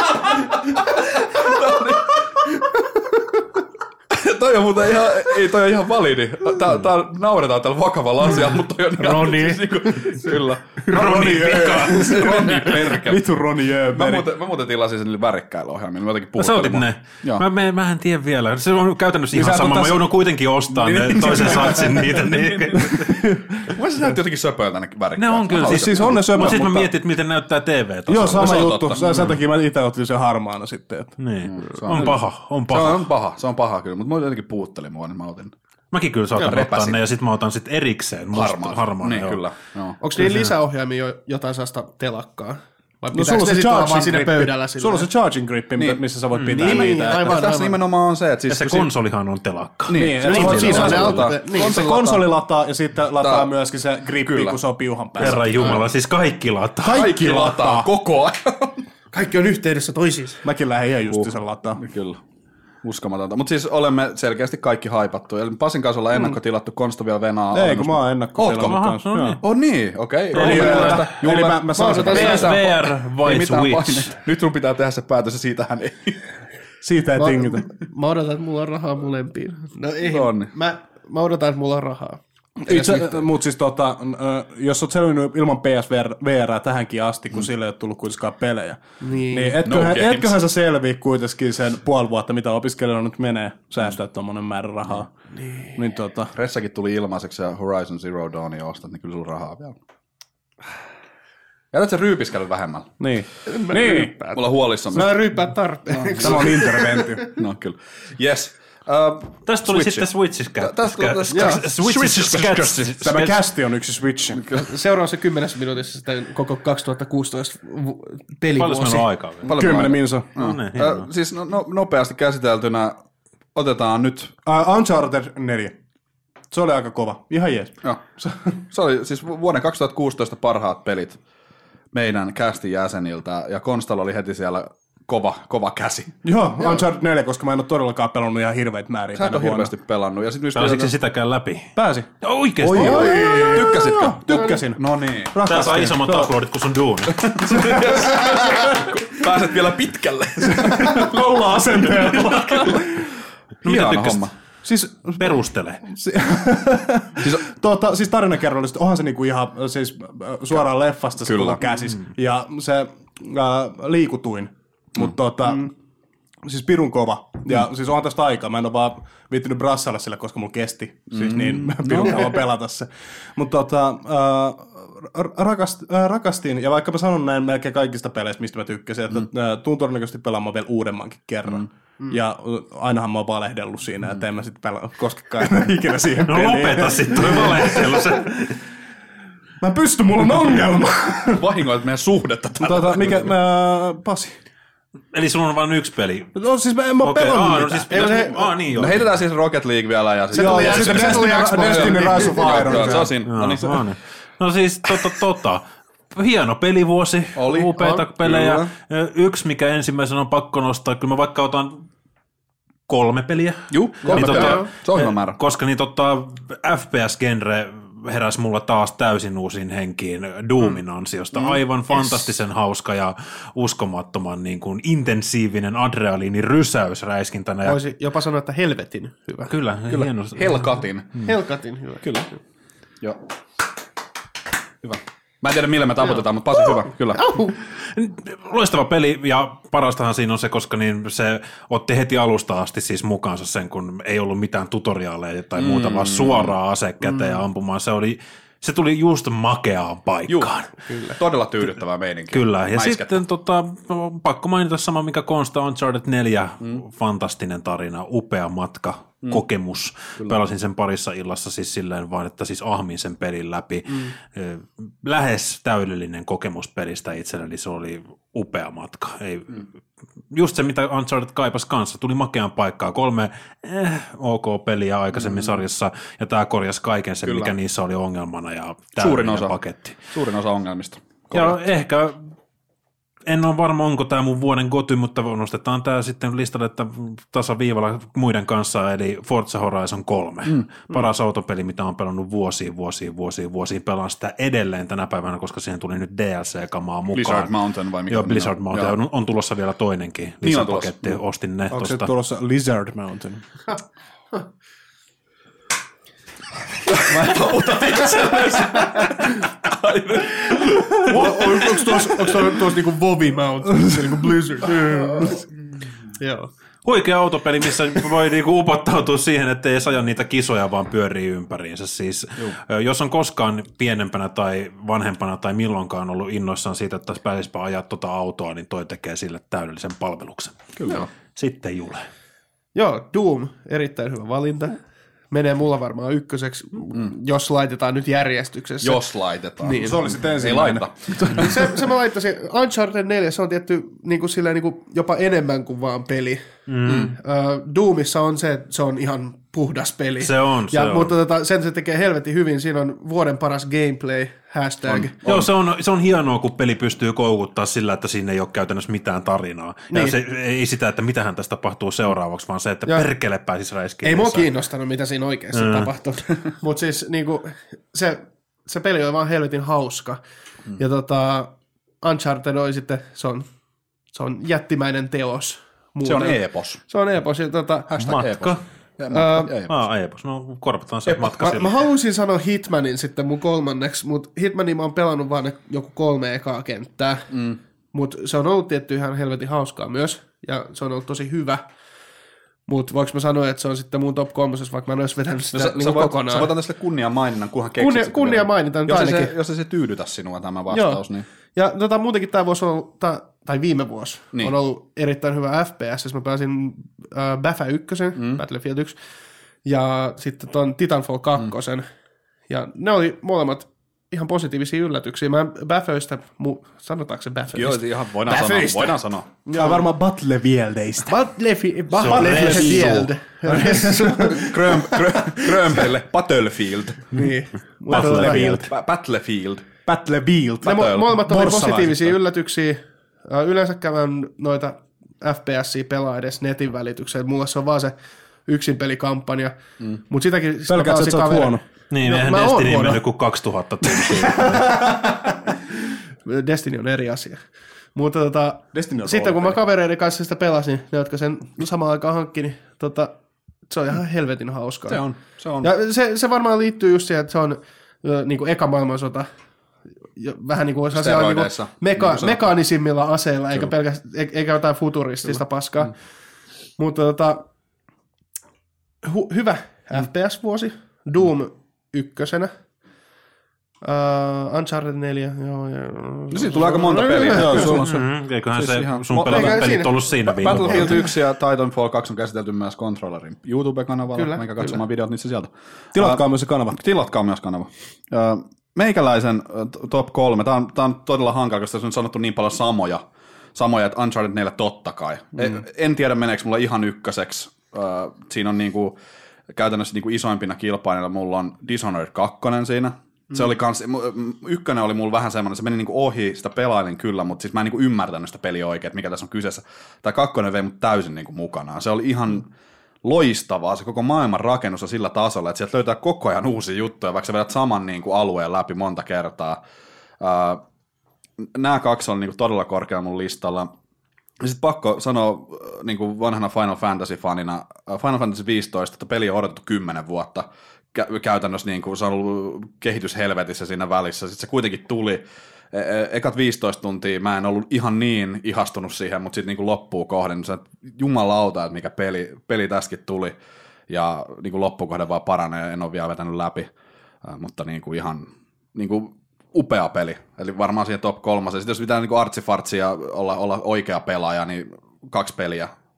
Toi on muuten ihan, ei toi on ihan validi. Tää nauretaan tällä vakavalla asialla, mutta toi on ihan... Roni. Kyllä. Roni perkele. Vitu Roni Mä muuten tilasin sen niille värikkäillä ohjelmilla. Mä jotenkin sä otit ne. Mä en tiedä vielä. Se on käytännössä ihan sama. Mä joudun kuitenkin ostamaan ne toisen satsin niitä. Mä se näytti jotenkin söpöiltä ne värikkäät. Ne on kyllä. Siis on ne söpö, mutta sitten mä mutta... mietin, että miten näyttää TV-tasolla. Joo, sama Se on juttu. totta. Sen takia mä itse otin sen harmaana sitten. Niin. On paha. Se on paha kyllä, mutta mä jotenkin puuttelin mua, niin mä otin Mäkin kyllä saatan ottaa ne, ja sitten mä otan sitten erikseen harmaan. Niin, kyllä. Onko niin lisäohjaimia jotain sellaista telakkaa? Vai No pitääkö ne sitten olla vaan siinä pöydällä? Sulla on se charging grippi, missä sä voit pitää niitä. Aivan. Tässä nimenomaan on se, että Ja se konsolihan on telakka. Niin, se konsoli lataa ja sitten lataa myöskin se grippi, kun se on piuhan päässä. Herran Jumala, siis kaikki lataa. Kaikki lataa koko ajan. Kaikki on yhteydessä toisiinsa. Mäkin lähdin ihan just sen lataa. Kyllä. Uskomatonta. Mutta siis olemme selkeästi kaikki haipattu. Eli Pasin kanssa ollaan ennakkotilattu Konstavia Venaa. Ei, kun mä oon ennakkotilannut kanssa. Oh niin, okei. Eli mä saan sitä. PSVR vai Switch? Nyt sun pitää tehdä se päätös ja siitähän ei. Siitä ei tingitä. Mä odotan, että mulla on rahaa molempiin. No ei. Mä odotan, että mulla on rahaa. Mutta siis jos oot selvinnyt ilman PSVR tähänkin asti, kun sille ei ole tullut kuitenkaan pelejä, niin etköhän sä selviä kuitenkin sen puoli vuotta, mitä opiskelijoilla nyt menee, säästää tommonen määrä rahaa. Niin Ressakin tuli ilmaiseksi ja Horizon Zero Dawnia ostat, niin kyllä sulla on rahaa vielä. Jätät sen ryypiskelyn vähemmän. Niin. Mulla on huolissaan. Mä en ryyppää tarpeeksi. Tämä on interventio. No kyllä. Yes. Tästä tuli sitten Switch. Tämä kästi on yksi Switch. Seuraavassa 10 minuutissa sitten koko 2016 pelivuosi. Paljon meillä on aikaa vielä? 10 minsa. Siis nopeasti käsiteltynä otetaan nyt... Uncharted 4. Se oli aika kova. Ihan jees. Joo. Se oli siis vuoden 2016 parhaat pelit meidän castin jäseniltä, ja Konstalla oli heti siellä kova käsi. Joo, Uncharted 4, koska mä en ole todellakaan pelannut ihan hirveitä määriä. Sä et ole hirveästi pelannut. Pääsikö se sitäkään läpi? Pääsi. Oikeesti? Tykkäsitkö? Tykkäsin. No niin. Tää saa isommat uploadit kuin sun duuni. Pääset vielä pitkälle. Ollaan asenteella. Hieno homma. Siis perustele. Siis tarinakerrollisesti onhan se niinku ihan siis suoraan leffasta se koko käsis. Ja se liikutuin. Mutta siis pirun kova. Ja siis onhan tästä aikaa. Mä en ole vaan viittinyt brassailla sillä, koska mulla kesti. Siis niin pirun kauan pelata se. Mutta rakastin, ja vaikka mä sanon näin melkein kaikista peleistä, mistä mä tykkäsin, että tuun todennäköisesti pelaamaan vielä uudemmankin kerran. Ja ainahan mä oon valehdellut siinä, että en mä sit koskekaan ikinä siihen peliin. No lopeta sit toi valehtelu. Mä pystyn, mulla on ongelma. Vahingoit meidän suhdetta tällä. Pasi. Eli sulla on vain yksi peli. No siis mä en oo pelannut mitään. Niin joo. No heitetään siis Rocket League vielä ja sitten... Joo, ja sitten Destiny Rise of Iron. No siis hieno pelivuosi, upeita pelejä. Kyllä. Yksi, mikä ensimmäisenä on pakko nostaa, kyllä mä vaikka otan 3 peliä. Juu, 3 peliä. Se on hyvä määrä. Koska niin FPS-genre heräsi mulla taas täysin uusiin henkiin Doomin ansiosta. Aivan fantastisen hauska ja uskomattoman niin kuin intensiivinen adrenaliinin rysäys räiskintänä. Voisi jopa sanoa, että helvetin hyvä. Kyllä. Hieno. Helkatin. Helkatin hyvä. Kyllä. Joo. Hyvä. Mä en tiedä, millä me taputetaan, mutta Pasi hyvä, kyllä. Loistava peli, ja parastahan siinä on se, koska niin se otti heti alusta asti siis mukaansa sen, kun ei ollut mitään tutoriaaleja tai muuta, vaan suoraan ase käteen ja ampumaan. Se tuli just makeaan paikkaan. Kyllä. Todella tyydyttävää meininkiä. Kyllä, ja sitten pakko mainita sama, mikä Consta Uncharted 4, fantastinen tarina, upea matka kokemus. Pelasin sen parissa illassa siis silleen vaan, että siis ahmin sen pelin läpi. Lähes täydellinen kokemus pelistä itselleni, se oli upea matka. Just se, mitä Uncharted kaipas kanssa, tuli makean paikkaa, 3 OK-peliä aikaisemmin sarjassa, ja tämä korjasi kaiken sen, mikä niissä oli ongelmana, ja täydellinen paketti. Suurin osa ongelmista. Ja ehkä, en ole varma, onko tämä mun vuoden goty, mutta nostetaan tämä sitten listalle, että tasaviivalla muiden kanssa, eli Forza Horizon 3. Paras autopeli, mitä on pelannut vuosiin. Pelaan sitä edelleen tänä päivänä, koska siihen tuli nyt DLC-kamaa mukaan. Blizzard Mountain vai mikä? Joo, Blizzard Mountain. On tulossa vielä toinenkin lisäpaketti. Ostin ne Onko tuosta. se tulossa Lizard Mountain? Onko tuossa niinku Vovi Mountain, se niinku Blizzard? Joo. Huikea autopeli, missä voi niinku upottautua siihen, että ei aja niitä kisoja, vaan pyörii ympäriinsä. Siis, jos on koskaan pienempänä tai vanhempana tai milloinkaan ollut innoissaan siitä, että pääsisipä ajaa tuota autoa, niin toi tekee sille täydellisen palveluksen. Kyllä. Sitten Jule. Joo, Doom, erittäin hyvä valinta. Menee mulla varmaan ykköseksi, jos laitetaan nyt järjestyksessä. Jos laitetaan. Niin. Se oli sitten ensimmäinen. Se mä laittaisin. Uncharted 4, se on tietty niin silleen, niin jopa enemmän kuin vaan peli. Doomissa on se, että se on ihan puhdas peli. Se on. Mutta sen se tekee helvetin hyvin. Siinä on vuoden paras gameplay, hashtag. Joo, se on hienoa, kun peli pystyy koukuttaa sillä, että siinä ei ole käytännössä mitään tarinaa. Niin. Ja se, ei sitä, että mitähän tästä tapahtuu seuraavaksi, vaan se, että perkele pääsisi räiskiin. Ei mua kiinnostanut, mitä siinä oikeasti tapahtuu. Mutta siis niinku, se peli on vaan helvetin hauska. Ja Uncharted oli sitten, se on jättimäinen teos. Muuten. Se on epos. Se on epos. Ja Matka. Epos. No korvataan se matka sille. Mä haluaisin sanoa Hitmanin sitten mun kolmanneksi, mutta Hitmanin mä oon pelannut vaan joku 3 ekaa kenttää. Mutta se on ollut tietty ihan helvetin hauskaa myös, ja se on ollut tosi hyvä. Mutta voinko mä sanoa, että se on sitten mun top 3, vaikka mä en olisi vetänyt sitä kokonaan. Sä voit antaa sille kunniamaininnan, kunhan keksit. Kunniamaininnan ainakin. Jos ei se tyydytä sinua tämä vastaus, niin... Ja muutenkin tämä vuosi on ollut, tai viime vuosi on ollut erittäin hyvä FPS, jos mä pääsin Baffa 1, Battlefield 1, ja sitten ton Titanfall 2, ja ne oli molemmat ihan positiivisia yllätyksiä. Mä Bafföistä, sanotaanko se Bafföistä? Joo, ihan voidaan sanoa. Tämä on varmaan Battlefieldeistä. Battlefield. Grönpelle, Battlefield. Niin. Battlefield. Ne molemmat oli positiivisia yllätyksiä. Yleensä kävän noita FPS:iä pelaa edes netin välityksellä. Mulla se on vaan se yksin pelikampanja. Mutta sitäkin pelkät, että sä oot huono. Niin, eihän Destiny mennyt kuin 2000 tuntia. Destiny on eri asia. Mutta sitten kun mä kavereiden kanssa sitä pelasin, ne jotka sen samaan aikaan hankki, niin se on ihan helvetin hauskaa. Se on. Ja se varmaan liittyy just siihen, että se on niin kuin eka maailmansota, vähän niin kuin mekaanisimmilla aseilla, eikä jotain futuristista paskaa. Mutta hyvä FPS-vuosi. Doom 1. Uncharted 4. No siinä tulee aika monta peliä. Eiköhän se sun pelatut pelit ollut siinä viime vuonna. Battlefield 1 ja Titanfall 2 on käsitelty myös Controllerin YouTube-kanavalla. Meikä katsomaan videot niissä sieltä. Tilatkaa myös se kanava. Tilatkaa myös kanava. Meikäläisen top 3. Tämä on todella hankala, koska tässä on sanottu niin paljon samoja, että Uncharted 4 totta kai. En tiedä, meneekö mulla ihan ykköseksi. Siinä on niinku, käytännössä niinku isoimpina kilpailijoilla mulla on Dishonored 2 siinä. Se oli kans, ykkönen oli mulla vähän semmoinen, se meni niinku ohi, sitä pelailin kyllä, mutta siis mä en niinku ymmärtänyt sitä peliä oikein, että mikä tässä on kyseessä. Tämä 2 vei mut täysin niinku mukanaan. Se oli ihan loistavaa, se koko maailman rakennus on sillä tasolla, että sieltä löytää koko ajan uusia juttuja, vaikka sä vedät saman niinku alueen läpi monta kertaa. Nämä 2 on niinku todella korkealla mun listalla. Sitten pakko sanoa niinku vanhana Final Fantasy-fanina, Final Fantasy 15, että peli on odotettu 10 vuotta. Käytännössä niin kuin se on ollut kehityshelvetissä siinä välissä. Sitten se kuitenkin tuli. Ekat 15 tuntia mä en ollut ihan niin ihastunut siihen, mutta sitten niin loppuun kohden, niin se, jumalauta, että mikä peli tässäkin tuli. Ja niin loppukohden vaan paranee, en ole vielä vetänyt läpi. Mutta niin kuin ihan niin kuin upea peli. Eli varmaan siihen top 3. Sitten jos pitää niin artsifartsia olla oikea pelaaja, niin 2 peliä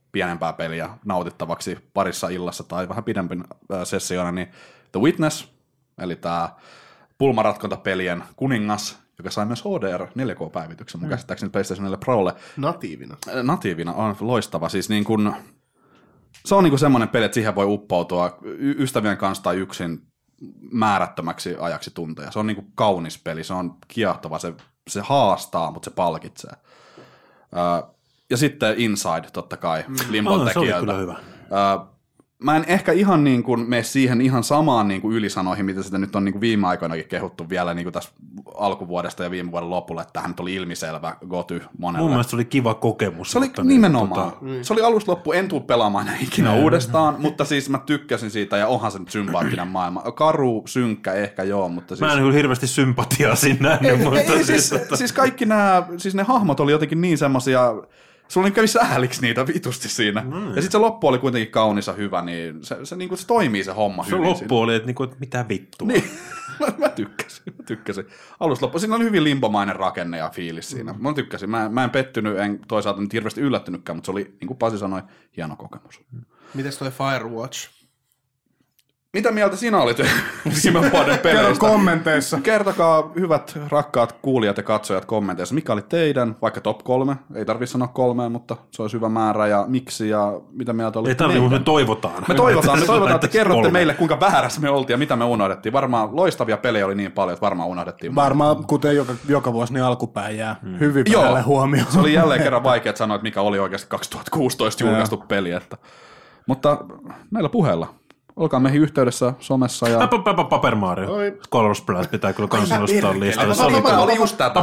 pienempää peliä nautittavaksi parissa illassa tai vähän pidempin sessiona, niin The Witness, eli tämä pulmaratkontapelien kuningas, joka sai myös HDR 4K-päivityksen, mun käsittääkseni PlayStation 4 Prolle. Natiivina on loistava. Siis niin kun, se on niin kuin semmoinen peli, että siihen voi uppoutua ystävien kanssa tai yksin määrättömäksi ajaksi tunteja. Se on niin kuin kaunis peli, se on kiehtova, se haastaa, mutta se palkitsee. Ja sitten Inside, totta kai, Limbon tekijöiltä. Se oli kyllä hyvä. Mä en ehkä ihan niin kuin mene siihen ihan samaan niin kuin ylisanoihin, mitä sitä nyt on niin kuin viime aikoinakin kehuttu vielä niin kuin tässä alkuvuodesta ja viime vuoden lopulla, että tähän nyt oli ilmiselvä goty monelle. Mun mielestä se oli kiva kokemus. Se oli nimenomaan. Se oli alusta loppu, en tule pelaamaan ikinä uudestaan, mutta siis mä tykkäsin siitä ja onhan se nyt sympaattinen maailma. Karu, synkkä ehkä joo, mutta siis... Mä en kyllä hirveästi sympatiaa siinä nähnyt, mutta siis kaikki nämä, siis ne hahmot oli jotenkin niin semmosia... Sulla kävi sääliksi niitä vitusti siinä. Ja sitten se loppu oli kuitenkin kaunis ja hyvä, niin se, niin kuin, se toimii se homma hyvin. Se loppu oli, että, että mitä vittua. Niin, mä tykkäsin. Alusta loppu. Siinä oli hyvin limbomainen rakenne ja fiilis siinä. Mä tykkäsin. Mä en pettynyt, en toisaalta nyt hirveästi yllättynytkään, mutta se oli, niin kuin Pasi sanoi, hieno kokemus. Mites toi Firewatch? Mitä mieltä sinä olit viime vuoden peleistä? Kerro kommenteissa. Kertokaa hyvät rakkaat kuulijat ja katsojat kommenteissa. Mikä oli teidän, vaikka top 3? Ei tarvitse sanoa 3, mutta se olisi hyvä määrä ja miksi ja mitä mieltä oli. Ei tarvitse, mutta me toivotaan. Me toivotaan, että kerrotte meille, kuinka väärässä me oltiin ja mitä me unohdettiin. Varmaan loistavia pelejä oli niin paljon, että varmaan unohdettiin. Varmaan, kuten joka vuosi, niin alkupään jää hyvin päälle huomioon. Se oli jälleen kerran vaikea sanoa, että mikä oli oikeasti 2016 julkaistu peli. Mutta näillä puheilla. Olkaa meihin yhteydessä somessa. Ja... Paper Mario. Color Splash pitää kyllä kans nostaa listalle. Se oli just tää.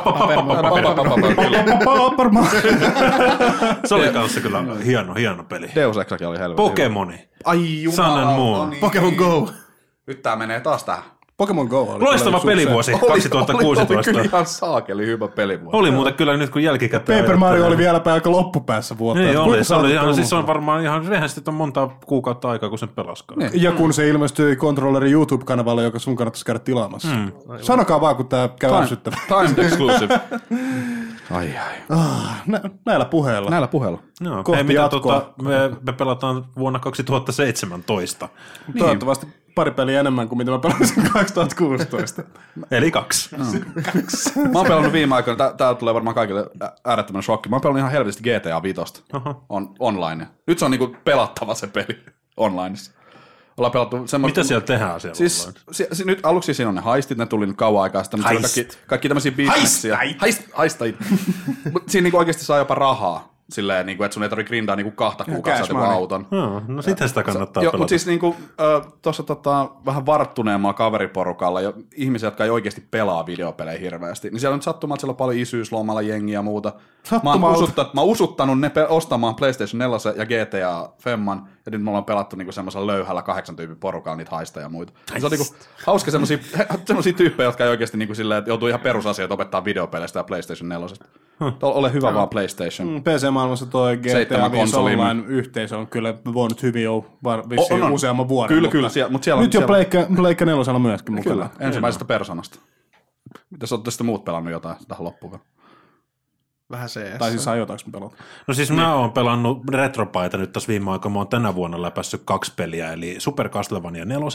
Se oli kanssa kyllä hieno peli. Deus Exakin oli helvetin. Pokemoni. Ai jumala. Sun and Moon. Pokemon Go. Nyt tää menee taas tähän. Pokemon Go oli loistava pelivuosi 2016. Oli kyllä ihan saakeli hyvä pelivuosi. Oli muuten kyllä nyt kun jälkikäteen. Paper Mario oli vielä aika loppupäässä vuotta. Niin oli, se oli ihan, siis on varmaan ihan, eihän sitten on monta kuukautta aikaa, kun sen pelaskaan. Niin. Ja kun se ilmestyi Controllerin YouTube-kanavalle, joka sun kannattaisi käydä tilaamassa. Sanokaa vaan, kun tää käy ärsyttävä. Time exclusive. Ai. Näillä puheilla. No, kohti jatkoa. Me pelataan vuonna 2017. Niin. Toivottavasti pari peliä enemmän kuin mitä mä pelasin 2016. Eli 2. Mä oon pelannut viime aikoina, tää tulee varmaan kaikille äärettömän shokki. Mä oon pelannut ihan helvetisti GTA 5 online. Nyt se on niinku pelattava se peli onlineissa. Ollaan pelattu semmoista... Mitä siellä tehdään siellä siis, nyt aluksi siinä on ne haistit, ne tuli nyt kauan aikaa sitten. Kaikki tämmöisiä bisneksiä. Haistait! Mutta siinä niinku oikeasti saa jopa rahaa. Silleen, niin kuin, että sun ei tarvitse grindaa niin 2 kuukautta auton. No sitten sitä kannattaa pelata. Mutta siis niin tuossa vähän varttuneemmalla kaveriporukalla ja ihmisiä, jotka ei oikeasti pelaa videopelejä hirveästi, niin siellä on sattumaa, että siellä on paljon isyyslomalla jengiä ja muuta. Mä oon usuttanut ne ostamaan PlayStation 4 ja GTA 5, ja nyt me ollaan pelattu niinku semmoisella löyhällä 8 tyypin porukalla niitä haista ja muita. Se on niinku hauska semmosia tyyppejä, jotka ei oikeasti niinku silleen, että joutuu ihan perusasiat opettaa videopeleistä ja PlayStation 4. Ole hyvä vaan PlayStation. PC-maailmassa toi GTA 5 Online-yhteisö on kyllä voinut hyvin jo useamman vuoden. Kyllä, mutta siellä on... Nyt jo Pleikka 4 myöskin mukana. Ensimmäisestä persoonasta. Mitäs olette sitten muut pelannut jotain tähän loppuun? Vähän CS. Tai siis ajotaanko me pelata? No siis mä oon pelannut retropaita nyt tässä viime aikoina. Mä oon tänä vuonna läpässyt 2 peliä, eli Super Castlevania 4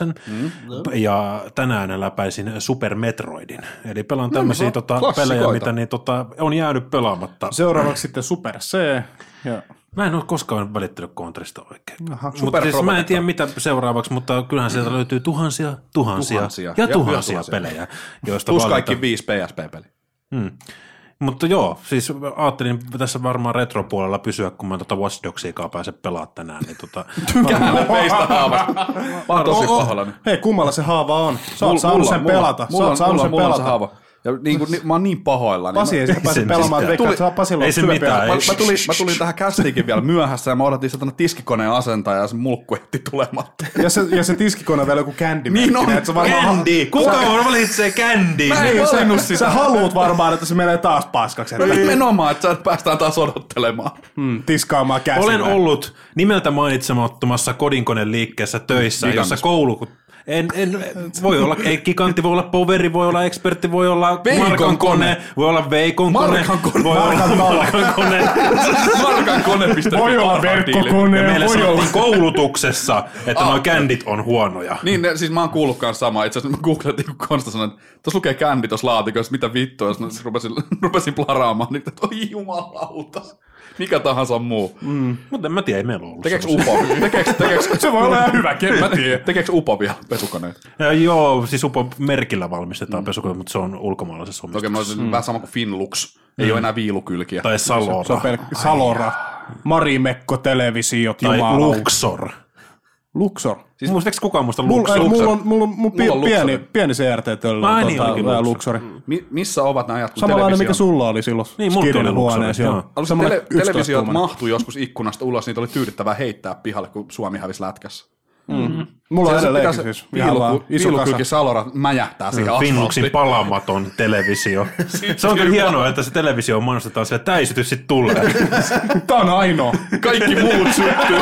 ja tänään läpäisin Super Metroidin. Eli pelaan tämmöisiä pelejä, mitä niin, on jäänyt pelaamatta. Seuraavaksi sitten Super C. Ja... Mä en ole koskaan välittänyt Contrista oikein. Mutta siis mä en tiedä mitä seuraavaksi, mutta kyllähän sieltä löytyy tuhansia pelejä. Joista plus kaikki 5 PSP-peliä. Mutta joo, siis ajattelin tässä varmaan retropuolella pysyä, kun mä Watch Dogsiakaan pääse pelaamaan tänään. Niin Käännä peistä haavasta. Mä oon tosi pahoillani. Hei, kummalla se haava on? Sä oot saanut sen pelata. Mulla on se haava. Ja mä oon niin pahoillani. Pasi ei sitä pääse pelaamaan, että Pasilla on syöpää. Mä tulin tähän kästiinkin vielä myöhässä ja mä odotin sitä tiskikoneen asentaja ja se mulkku ehti tulematta. Ja se tiskikone on vielä joku Candy. Niin on, Candy! Kuka valitsee Candy? Mä en valinnut sitä. Sä haluut varmaan, että se menee taas paskaksi. Nimenomaan, että päästään taas odottelemaan. Tiskaamaan käsillä. Olen ollut nimeltä mainitsemattomassa kodinkoneen liikkeessä töissä, jossa Voi olla gigantti, voi olla poveri, voi olla ekspertti, voi olla Markan kone, voi olla Veikon kone, voi olla Markan kone. Markan kone. Voi olla verkkokone. Meille sanottiin koulutuksessa, että nuo kändit on huonoja. Niin, siis mä oon kuullut kanssa samaa. Itse asiassa mä googletin, kun Konsta sanoi, että tuossa lukee kändi tuossa laatikossa, mitä vittua, jos mä rupesin plaraamaan, niin että oi jumalauta. Mikä tahansa muu. Mutta en mä tiedä, ei meillä ollut. Tekeekö Upo? Se voi olla ihan hyvä, ken mä tiedän. Tekeekö Upo vielä pesukoneita? Joo, siis Upo merkillä valmistetaan pesukoneita, mutta se on ulkomaalaisessa omistuksessa. Okei, mä vähän sama kuin Finlux. Ei ole enää viilukylkiä. Tai Salora. Se on Salora. Marimekko, televisiot, Tai jumalauta. Luxor. Luxor. Siis muistaako kukaan muista Mulla Luxor? on pieni CRT-töllä on Luxori. Missä ovat nämä ajat, kun samanlainen, mikä sulla oli silloin niin, Skidin huoneessa. Televisiot mahtui joskus ikkunasta ulos, niitä oli tyydyttävää heittää pihalle, kun Suomi hävisi lätkässä. Mulla on edelleenkin siis viilukylki Salora mäjähtää siihen asfalttiin. Finluxin palamaton televisio. Se on kyllä hienoa, että se televisio mainostetaan sille, että täisytys sit tulee. Tää on ainoa. Kaikki muut syttyy.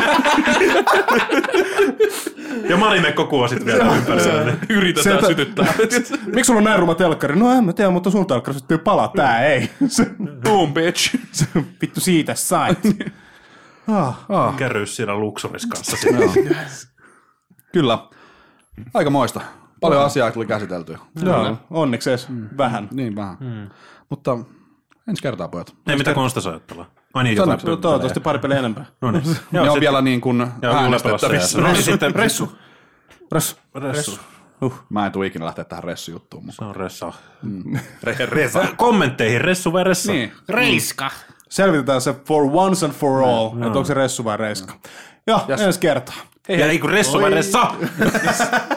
Ja Marimekko sit vielä ympärillä. Yritetään sytyttää. Miksi sulla on näin ruma telkkari? No en mä tiedä, mutta sun telkkari syttyy palaa. Tää ei. Boom, bitch. Vittu siitä sait. Kärryys siinä Luxoris kanssa. Kyllä. Aika moista. Paljon asiaa tuli käsiteltyä. Joo, onneksi edes vähän. Niin vähän. Mutta ensi kertaa, pojat. Ei mitä Konsta saa ajattelua. Ai niin, toivottavasti pari peliä enempää. No niin. Ne on vielä niin kuin äänestettävissä. No niin, sitten Ressu. Mä en tule ikinä lähteä tähän Ressu-juttuun mukaan. Se on Ressa. Resa. Kommentteihin, Ressu vai Ressa? Niin. Reiska. Selvitetään se for once and for all, että onko se Ressu vai Reiska. Ja ensi kertaa. Ja ei kun Ressu vai Ressa!